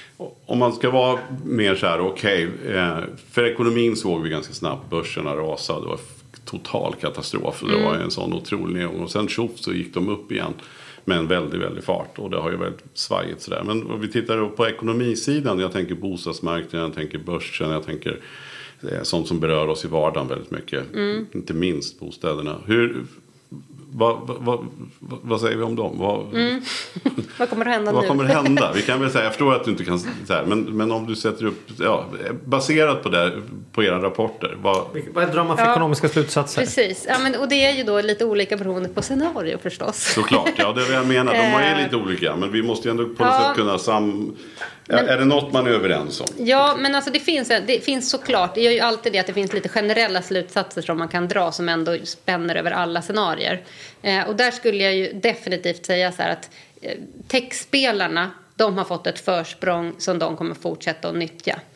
om man ska vara mer så här, okej, okay, eh, för ekonomin såg vi ganska snabbt, börserna rasade, det var total katastrof, mm. det var en sån otrolig nedgång, och sen tjoff så gick de upp igen med en väldigt, väldigt fart, och det har ju väldigt svajigt sådär. Men om vi tittar på ekonomisidan, jag tänker bostadsmarknaden, jag tänker börsen, jag tänker sånt som berör oss i vardagen väldigt mycket. Mm. Inte minst bostäderna. Hur, vad, vad, vad, vad säger vi om dem? Vad, mm. vad kommer att hända vad nu? Vad kommer att hända? Vi kan väl säga, jag förstår att du inte kan säga, men, men om du sätter upp, ja, baserat på det, på era rapporter. Vad, vad drar man för ja, ekonomiska slutsatser? Precis, ja, men, och det är ju då lite olika beroende på scenario förstås. Såklart, ja, det är vad jag menar. De är lite olika, men vi måste ju ändå på något ja. sätt kunna sam... Men, är det något man är överens om? Ja, men alltså det finns, det finns såklart. Det gör ju alltid det att det finns lite generella slutsatser som man kan dra som ändå spänner över alla scenarier. Eh, och där skulle jag ju definitivt säga så här att eh, techspelarna, de har fått ett försprång som de kommer fortsätta att nyttja.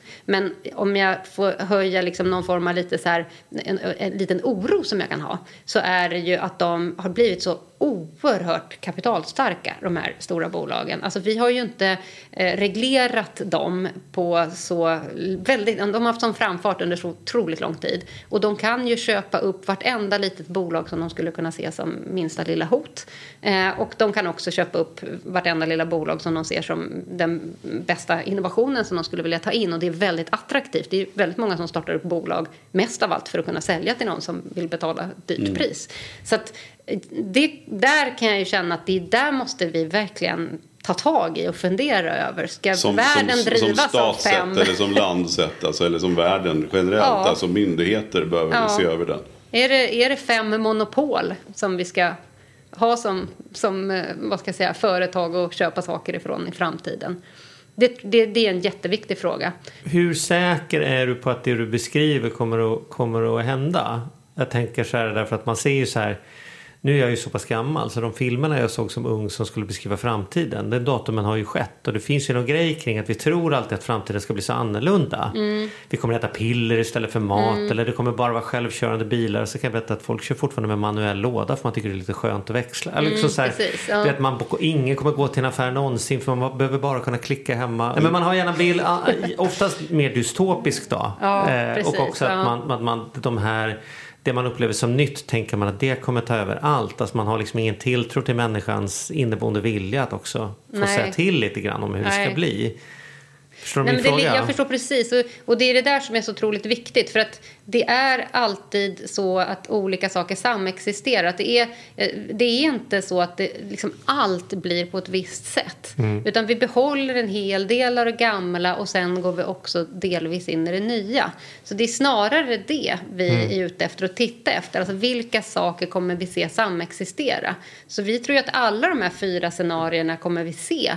Men om jag får höja liksom någon form av lite så här, en, en liten oro som jag kan ha, så är det ju att de har blivit så oerhört kapitalstarka, de här stora bolagen. Alltså vi har ju inte eh, reglerat dem på så väldigt, de har haft sån framfart under så otroligt lång tid. Och de kan ju köpa upp vartenda litet bolag som de skulle kunna se som minsta lilla hot. Eh, och de kan också köpa upp vartenda lilla bolag som de ser som den bästa innovationen som de skulle vilja ta in. Och det är väldigt attraktivt. Det är väldigt många som startar upp bolag mest av allt för att kunna sälja till någon som vill betala dyrt mm. pris. Så att det, där kan jag ju känna att det där måste vi verkligen ta tag i och fundera över. Ska som, världen som, drivas som av fem? Eller som landsätt, alltså, eller som världen generellt, ja. Alltså myndigheter behöver ja. se över den. Är det, är det fem monopol som vi ska ha som, som vad ska jag säga, företag och köpa saker ifrån i framtiden? Det, det, det är en jätteviktig fråga. Hur säker är du på att det du beskriver kommer att, kommer att hända? Jag tänker så här därför att man ser ju så här. Nu är jag ju så pass gammal så de filmerna jag såg som ung som skulle beskriva framtiden, den datumen har ju skett och det finns ju någon grej kring att vi tror alltid att framtiden ska bli så annorlunda. Mm. Vi kommer att äta piller istället för mat mm. eller det kommer bara vara självkörande bilar, så kan jag berätta att folk kör fortfarande med manuell låda för man tycker det är lite skönt att växla. Mm, liksom så här, precis, ja. Att man, ingen kommer gå till en affär någonsin för man behöver bara kunna klicka hemma. Mm. Men man har gärna bild, oftast mer dystopisk då. Ja, eh, precis, och också ja. att man, att man de här det man upplever som nytt tänker man att det kommer ta över allt. Alltså man har liksom ingen tilltro till människans inneboende vilja att också få Nej. säga till lite grann om hur Nej. det ska bli. Förstår du min Nej, men fråga? Det, jag förstår precis. Och, och det är det där som är så otroligt viktigt. För att det är alltid så att olika saker samexisterar. Att det, är, det är inte så att det, liksom allt blir på ett visst sätt. Mm. Utan vi behåller en hel del av det gamla och sen går vi också delvis in i det nya. Så det är snarare det vi mm. är ute efter att titta efter. Alltså vilka saker kommer vi se samexistera? Så vi tror ju att alla de här fyra scenarierna kommer vi se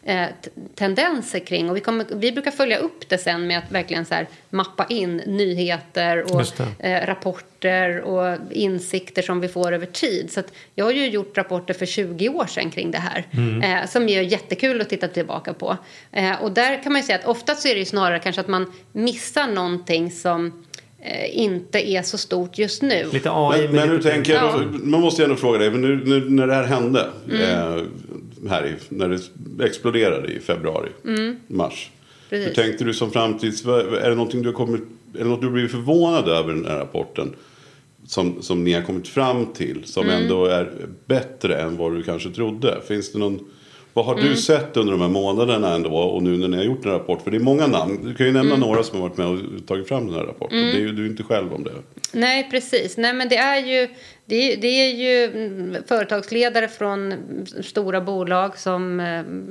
t- tendenser kring. Och vi, kommer, vi brukar följa upp det sen med att verkligen så här mappa in nyheter och eh, rapporter och insikter som vi får över tid. Så att jag har ju gjort rapporter för tjugo år sedan kring det här. Mm. Eh, som är jättekul att titta tillbaka på. Eh, och där kan man ju säga att ofta så är det ju snarare kanske att man missar någonting som eh, inte är så stort just nu. Lite A I, men, men hur tänker ja. Man måste ju ändå fråga dig, nu, nu, när det här hände mm. eh, här i, när det exploderade i februari, mm. mars. Precis. Hur tänkte du som framtids... Är det någonting du har kommit... Är det något du blivit förvånad över den här rapporten som, som ni har kommit fram till som mm. ändå är bättre än vad du kanske trodde? Finns det någon... Vad har mm. du sett under de här månaderna ändå och nu när ni har gjort en rapport? För det är många namn. Du kan ju nämna mm. några som har varit med och tagit fram den här rapporten. Mm. Det är ju, du är inte själv om det. Nej, precis. Nej, men det är ju... Det är, det är ju företagsledare från stora bolag som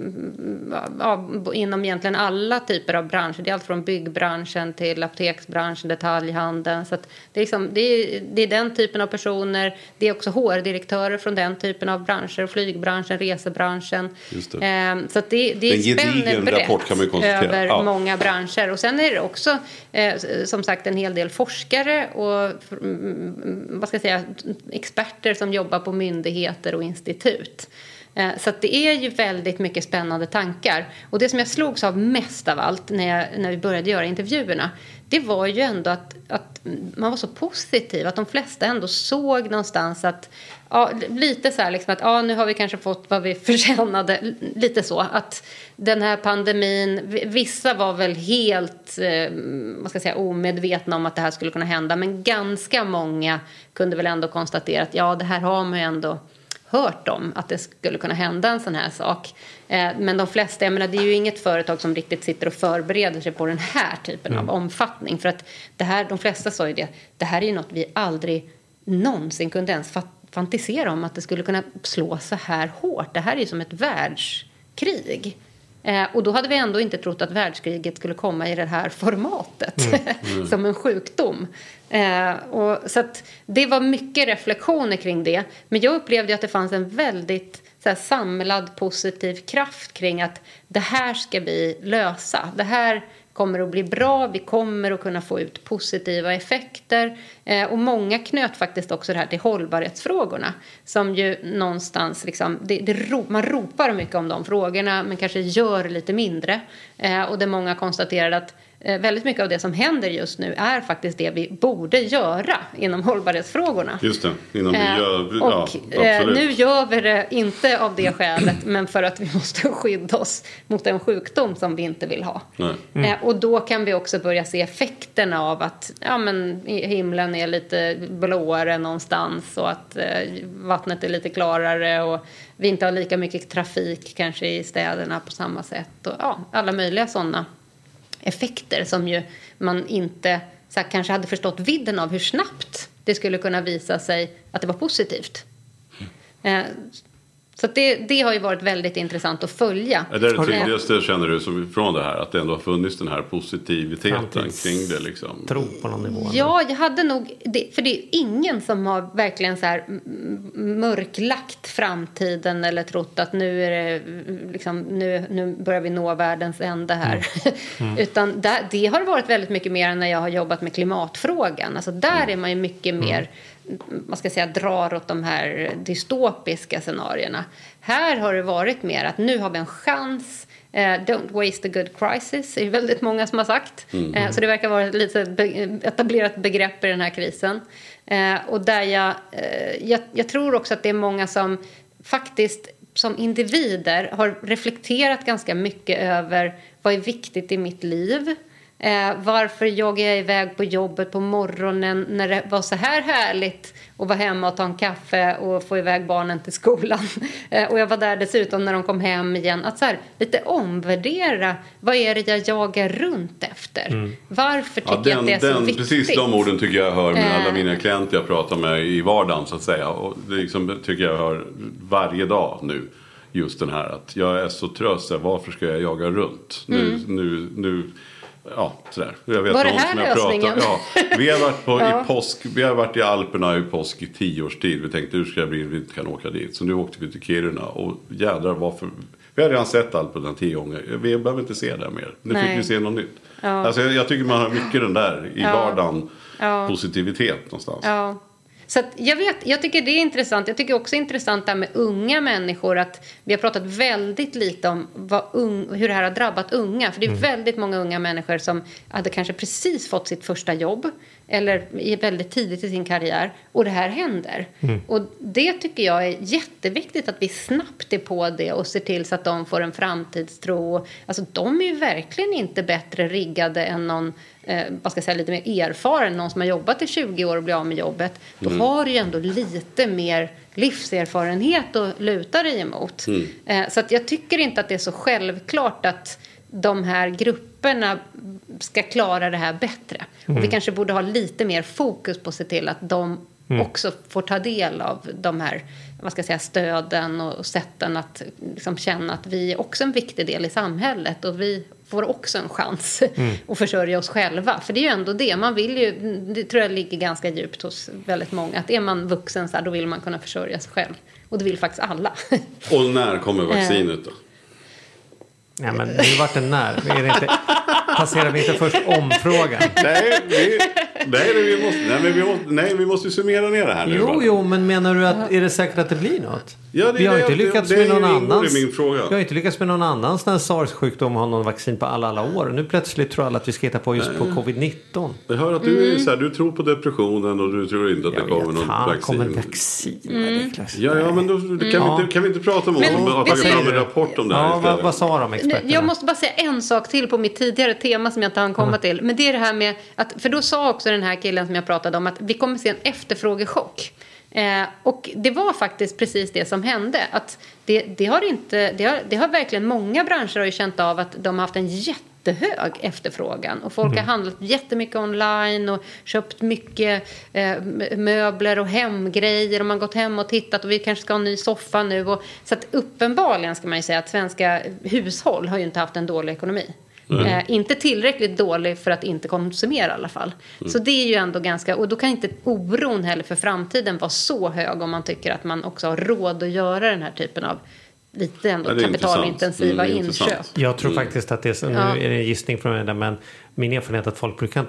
ja, inom egentligen alla typer av branscher. Det är allt från byggbranschen till apoteksbranschen, detaljhandeln. Så att det, är liksom, det, är, det är den typen av personer. Det är också H R-direktörer från den typen av branscher. Flygbranschen, resebranschen. Just det. Ehm, så att det, det är spänner brett över ja. många branscher. Och sen är det också eh, som sagt en hel del forskare och vad ska jag säga... experter som jobbar på myndigheter och institut. Så att det är ju väldigt mycket spännande tankar. Och det som jag slogs av mest av allt när, jag, när vi började göra intervjuerna, det var ju ändå att, att man var så positiv. Att de flesta ändå såg någonstans att, ja, lite så här liksom att ja, nu har vi kanske fått vad vi förtjänade. Lite så, att den här pandemin, vissa var väl helt eh, vad ska jag säga, omedvetna om att det här skulle kunna hända. Men ganska många kunde väl ändå konstatera att ja, det här har man ju ändå hört om, att det skulle kunna hända en sån här sak. Eh, men de flesta, jag menar, det är ju inget företag som riktigt sitter och förbereder sig på den här typen mm. av omfattning. För att det här, de flesta sa ju det, det här är ju något vi aldrig någonsin kunde ens fantisera om, att det skulle kunna slå så här hårt. Det här är ju som ett världskrig. Eh, och då hade vi ändå inte trott att världskriget skulle komma i det här formatet. Mm. Mm. Som en sjukdom. Eh, och, så att det var mycket reflektioner kring det. Men jag upplevde att det fanns en väldigt så här, samlad positiv kraft kring att det här ska vi lösa. Det här kommer att bli bra. Vi kommer att kunna få ut positiva effekter. Eh, och många knöt faktiskt också det här till hållbarhetsfrågorna. Som ju någonstans, liksom, det, det, man ropar mycket om de frågorna men kanske gör lite mindre. Eh, och det många konstaterade att eh, väldigt mycket av det som händer just nu är faktiskt det vi borde göra inom hållbarhetsfrågorna. Just det, inom miljö, eh, och ja, eh, nu gör vi det inte av det skälet, men för att vi måste skydda oss mot en sjukdom som vi inte vill ha. Mm. Eh, och då kan vi också börja se effekterna av att ja, men, himlen är lite blåare någonstans och att eh, vattnet är lite klarare och vi inte har lika mycket trafik kanske i städerna på samma sätt och ja, alla möjliga sådana effekter som ju man inte så här, kanske hade förstått vidden av hur snabbt det skulle kunna visa sig att det var positivt. Mm. Eh, Så att det, det har ju varit väldigt intressant att följa. Är det det tydligaste känner du som från det här? Att det ändå har funnits den här positiviteten Framtids kring det liksom? Tro på någon nivå. Ja, jag hade nog... Det, för det är ingen som har verkligen så här mörklagt framtiden eller trott att nu är det liksom, nu, nu börjar vi nå världens ände här. Mm. Mm. Utan där, det har varit väldigt mycket mer än när jag har jobbat med klimatfrågan. Alltså där mm. är man ju mycket mer... man ska säga drar åt de här dystopiska scenarierna. Här har det varit mer att nu har vi en chans. Uh, don't waste a good crisis. Det är väldigt många som har sagt. Mm. Uh, så det verkar vara ett lite be- etablerat begrepp i den här krisen. Uh, och där jag, uh, jag, jag tror också att det är många som faktiskt som individer har reflekterat ganska mycket över vad är viktigt i mitt liv. Eh, varför joggar jag iväg på jobbet på morgonen när det var så här härligt att vara hemma och ta en kaffe och få iväg barnen till skolan. Eh, och jag var där dessutom när de kom hem igen. Att så här, lite omvärdera, vad är det jag jagar runt efter? Mm. Varför tycker ja, den, jag att det är den, så viktigt? Precis de orden tycker jag hör med alla mina klienter jag pratar med i vardagen så att säga. Och det liksom, tycker jag hör varje dag nu. Just den här att jag är så tröst, varför ska jag jaga runt? Nu, mm. nu, nu ja, sådär. Jag vet var det här som jag lösningen? Ja, vi har varit på ja. i påsk. Vi har varit i Alperna i påsk i tio års tid. Vi tänkte hur ska jag bli vi inte kan åka dit. Så nu åkte vi till Kiruna och jädrar varför. Vi har redan sett Alperna tio gånger. Vi behöver inte se det mer. Nu Nej. fick vi se något nytt. Ja. Alltså jag, jag tycker man har mycket den där i ja. vardagen ja. positivitet någonstans. Ja. Så att jag vet, jag tycker det är intressant. Jag tycker också det är intressant det här med unga människor. Att vi har pratat väldigt lite om vad un, hur det här har drabbat unga. För det är mm. väldigt många unga människor som hade kanske precis fått sitt första jobb. Eller är väldigt tidigt i sin karriär. Och det här händer. Mm. Och det tycker jag är jätteviktigt att vi snabbt är på det. Och ser till så att de får en framtidstro. Alltså de är ju verkligen inte bättre riggade än någon... Eh, vad ska jag säga, lite mer erfaren. Någon som har jobbat i tjugo år och blir av med jobbet. Då mm. har du ju ändå lite mer livserfarenhet att luta dig emot. Mm. Eh, så att jag tycker inte att det är så självklart att de här grupperna ska klara det här bättre. Mm. Och vi kanske borde ha lite mer fokus på att se till att de mm. också får ta del av de här vad ska jag säga, stöden och sätten att liksom känna att vi är också en viktig del i samhället och vi får också en chans mm. att försörja oss själva. För det är ju ändå det. Man vill ju, det tror jag ligger ganska djupt hos väldigt många. Att är man vuxen så här, då vill man kunna försörja sig själv. Och det vill faktiskt alla. Och när kommer vaccinet då? Ja, men det har varit en när. Är det inte, passerar vi inte först omfrågan? Nej, vi, nej, vi måste, nej, men vi måste, nej, vi måste summera ner det här nu. Jo, bara. jo, men menar du att är det säkert att det blir något? Ja, det, vi har det, inte det, lyckats det, med någon det annans. Min fråga. Vi har inte lyckats med någon annans när SARS-sjukdom har någon vaccin på alla, alla år. Nu plötsligt tror alla att vi ska hitta på just nej. på covid nitton. Jag hör att du är så här, du tror på depressionen och du tror inte att jag det kommer någon vaccin. kommer vaccin. Mm. Ja, ja, men då kan, mm. vi inte, kan vi inte prata om det? Men, har tagit fram en rapport om det här ja, vad, vad sa de experterna? Jag måste bara säga en sak till på mitt tidigare tema som jag inte hann komma mm. till. Men det är det här med att, för då sa också den här killen som jag pratade om att vi kommer se en efterfrågechock. Eh, och det var faktiskt precis det som hände. Att det, det, har inte, det, har, det har verkligen många branscher har ju känt av att de har haft en jättehög efterfrågan. Och folk mm. har handlat jättemycket online och köpt mycket eh, möbler och hemgrejer. Och man har gått hem och tittat och vi kanske ska ha en ny soffa nu. Och, så att uppenbarligen ska man ju säga att svenska hushåll har ju inte haft en dålig ekonomi. Mm. Eh, inte tillräckligt dålig för att inte konsumera i alla fall. Mm. Så det är ju ändå ganska, och då kan inte oron heller för framtiden vara så hög om man tycker att man också har råd att göra den här typen av lite ändå ja, kapitalintensiva mm, inköp. Jag tror faktiskt att det är så, nu är det en gissning från mig där, men min erfarenhet är att folk brukar inte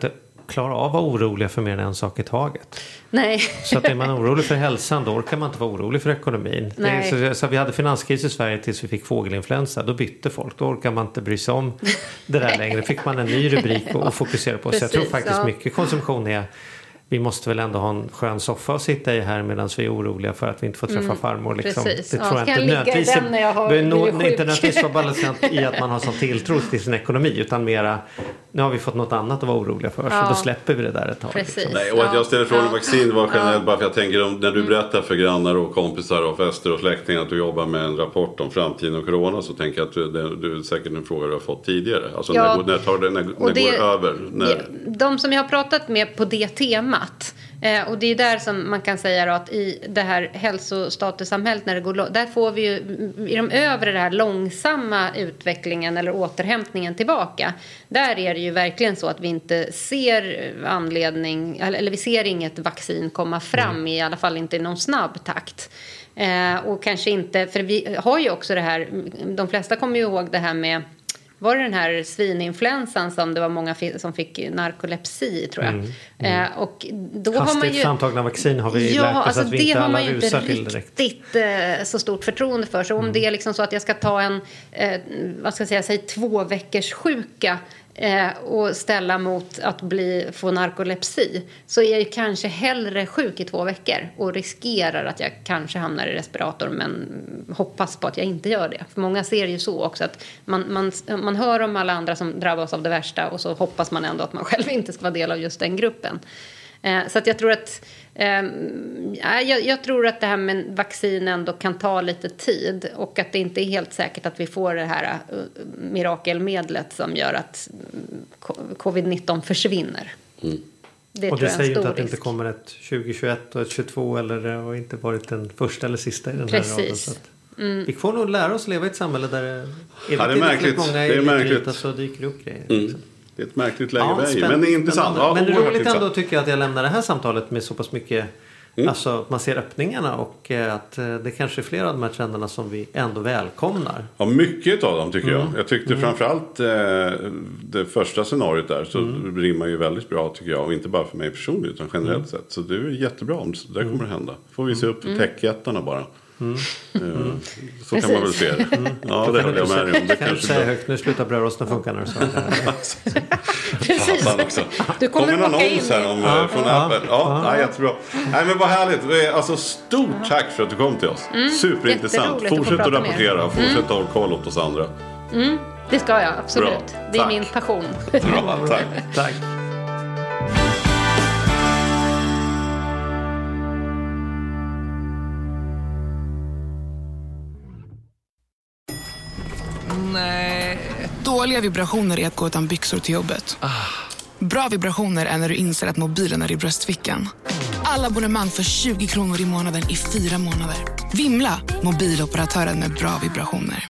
klara av att vara oroliga för mer än en sak i taget. Nej. Så att är man orolig för hälsan, då orkar man inte vara orolig för ekonomin. Det är, så, så vi hade finanskris i Sverige tills vi fick fågelinfluensa. Då bytte folk. Då orkar man inte bry sig om det där längre. Fick man en ny rubrik och, och fokusera på. Precis, så jag tror faktiskt ja. mycket konsumtion är... Vi måste väl ändå ha en skön soffa att sitta i här medan vi är oroliga för att vi inte får träffa mm, farmor. Liksom. Precis. Det ja, tror jag inte nödvändigtvis är, när jag har det är no, inte nödvändigtvis vara balanserat i att man har sån tilltro till sin ekonomi, utan mera, nu har vi fått något annat att vara oroliga för, ja. så då släpper vi det där ett tag. Liksom. Nej, och att jag ställer frågan om ja. vaccin var generellt ja. bara för jag tänker om, när du berättar för grannar och kompisar och fester och släktingar att du jobbar med en rapport om framtiden och corona, så tänker jag att du, det, du är säkert en fråga du har fått tidigare. Alltså ja. när, när, tar det, när, när det, går det över? När... De som jag har pratat med på det temat, Eh, och det är där som man kan säga då, att i det här hälsostatussamhället när det går, där får vi ju i de övre det här långsamma utvecklingen eller återhämtningen tillbaka. Där är det ju verkligen så att vi inte ser anledning, eller, eller vi ser inget vaccin komma fram mm. i alla fall inte i någon snabb takt. Eh, och kanske inte, för vi har ju också det här, de flesta kommer ju ihåg det här med, var det den här svininfluensan som det var många som fick narkolepsi, tror jag. Mm, mm. Eh, och då Hastigt har man ju framtagna vaccin har vi ja, lärt oss alltså att vi inte alla rusar till direkt. Det har man ju inte riktigt eh, så stort förtroende för. Så om mm. det är liksom så att jag ska ta en, eh, vad ska jag säga, säg två veckors sjuka eh, och ställa mot att bli, få narkolepsi, så är jag ju kanske hellre sjuk i två veckor och riskerar att jag kanske hamnar i respirator, men hoppas på att jag inte gör det. För många ser ju så också att man, man, man hör om alla andra som drabbas av det värsta och så hoppas man ändå att man själv inte ska vara del av just den gruppen. Eh, så att jag tror att eh, jag, jag tror att det här med vaccin ändå kan ta lite tid, och att det inte är helt säkert att vi får det här uh, mirakelmedlet som gör att covid nitton försvinner. Mm. Det och tror det jag säger inte att det risk. inte kommer ett tjugohundratjugoett och ett tjugotvå, eller det har inte varit den första eller sista i den Precis. här raden. Så att mm. vi får nog lära oss leva i ett samhälle där det är, ja, det är märkligt. många det är märkligt. så dyker det upp grejer. Mm. Liksom. Det är ett märkligt läge, ja, väg, men det är intressant. Ja, men det är roligt intressant. ändå, tycker jag, att jag lämnar det här samtalet med så pass mycket. Mm. Alltså man ser öppningarna, och att det kanske är flera av de här trenderna som vi ändå välkomnar. Ja, mycket av dem tycker mm. jag. Jag tyckte mm. framförallt eh, det första scenariot där så mm. rimmar ju väldigt bra, tycker jag. Och inte bara för mig personligen utan generellt mm. sett. Så det är jättebra om det där kommer att hända. Får vi se upp för mm. techjättarna bara. Mm. Mm. Så Precis. Kan man väl se det. Mm. Ja, det håller jag med dig om. Det kan du säga högt, nu slutar brödrosten funka när du sa det. Precis. Också. Du kommer en annons här om, ja, från ja, Apple. Ja, ja. Ja, jättebra. Nej, men vad härligt. Alltså, stort tack för att du kom till oss. Mm. Superintressant. Fortsätt att rapportera. Med. Fortsätt att hålla koll åt oss andra. Mm. Det ska jag, absolut. Bra. Det är tack. min passion. Bra, tack. Tack. Nej. Dåliga vibrationer är att gå utan byxor till jobbet. Ah. Bra vibrationer är när du inser att mobilen är i bröstfickan. Alla abonnemang för tjugo kronor i månaden i fyra månader. Vimla, mobiloperatören med bra vibrationer.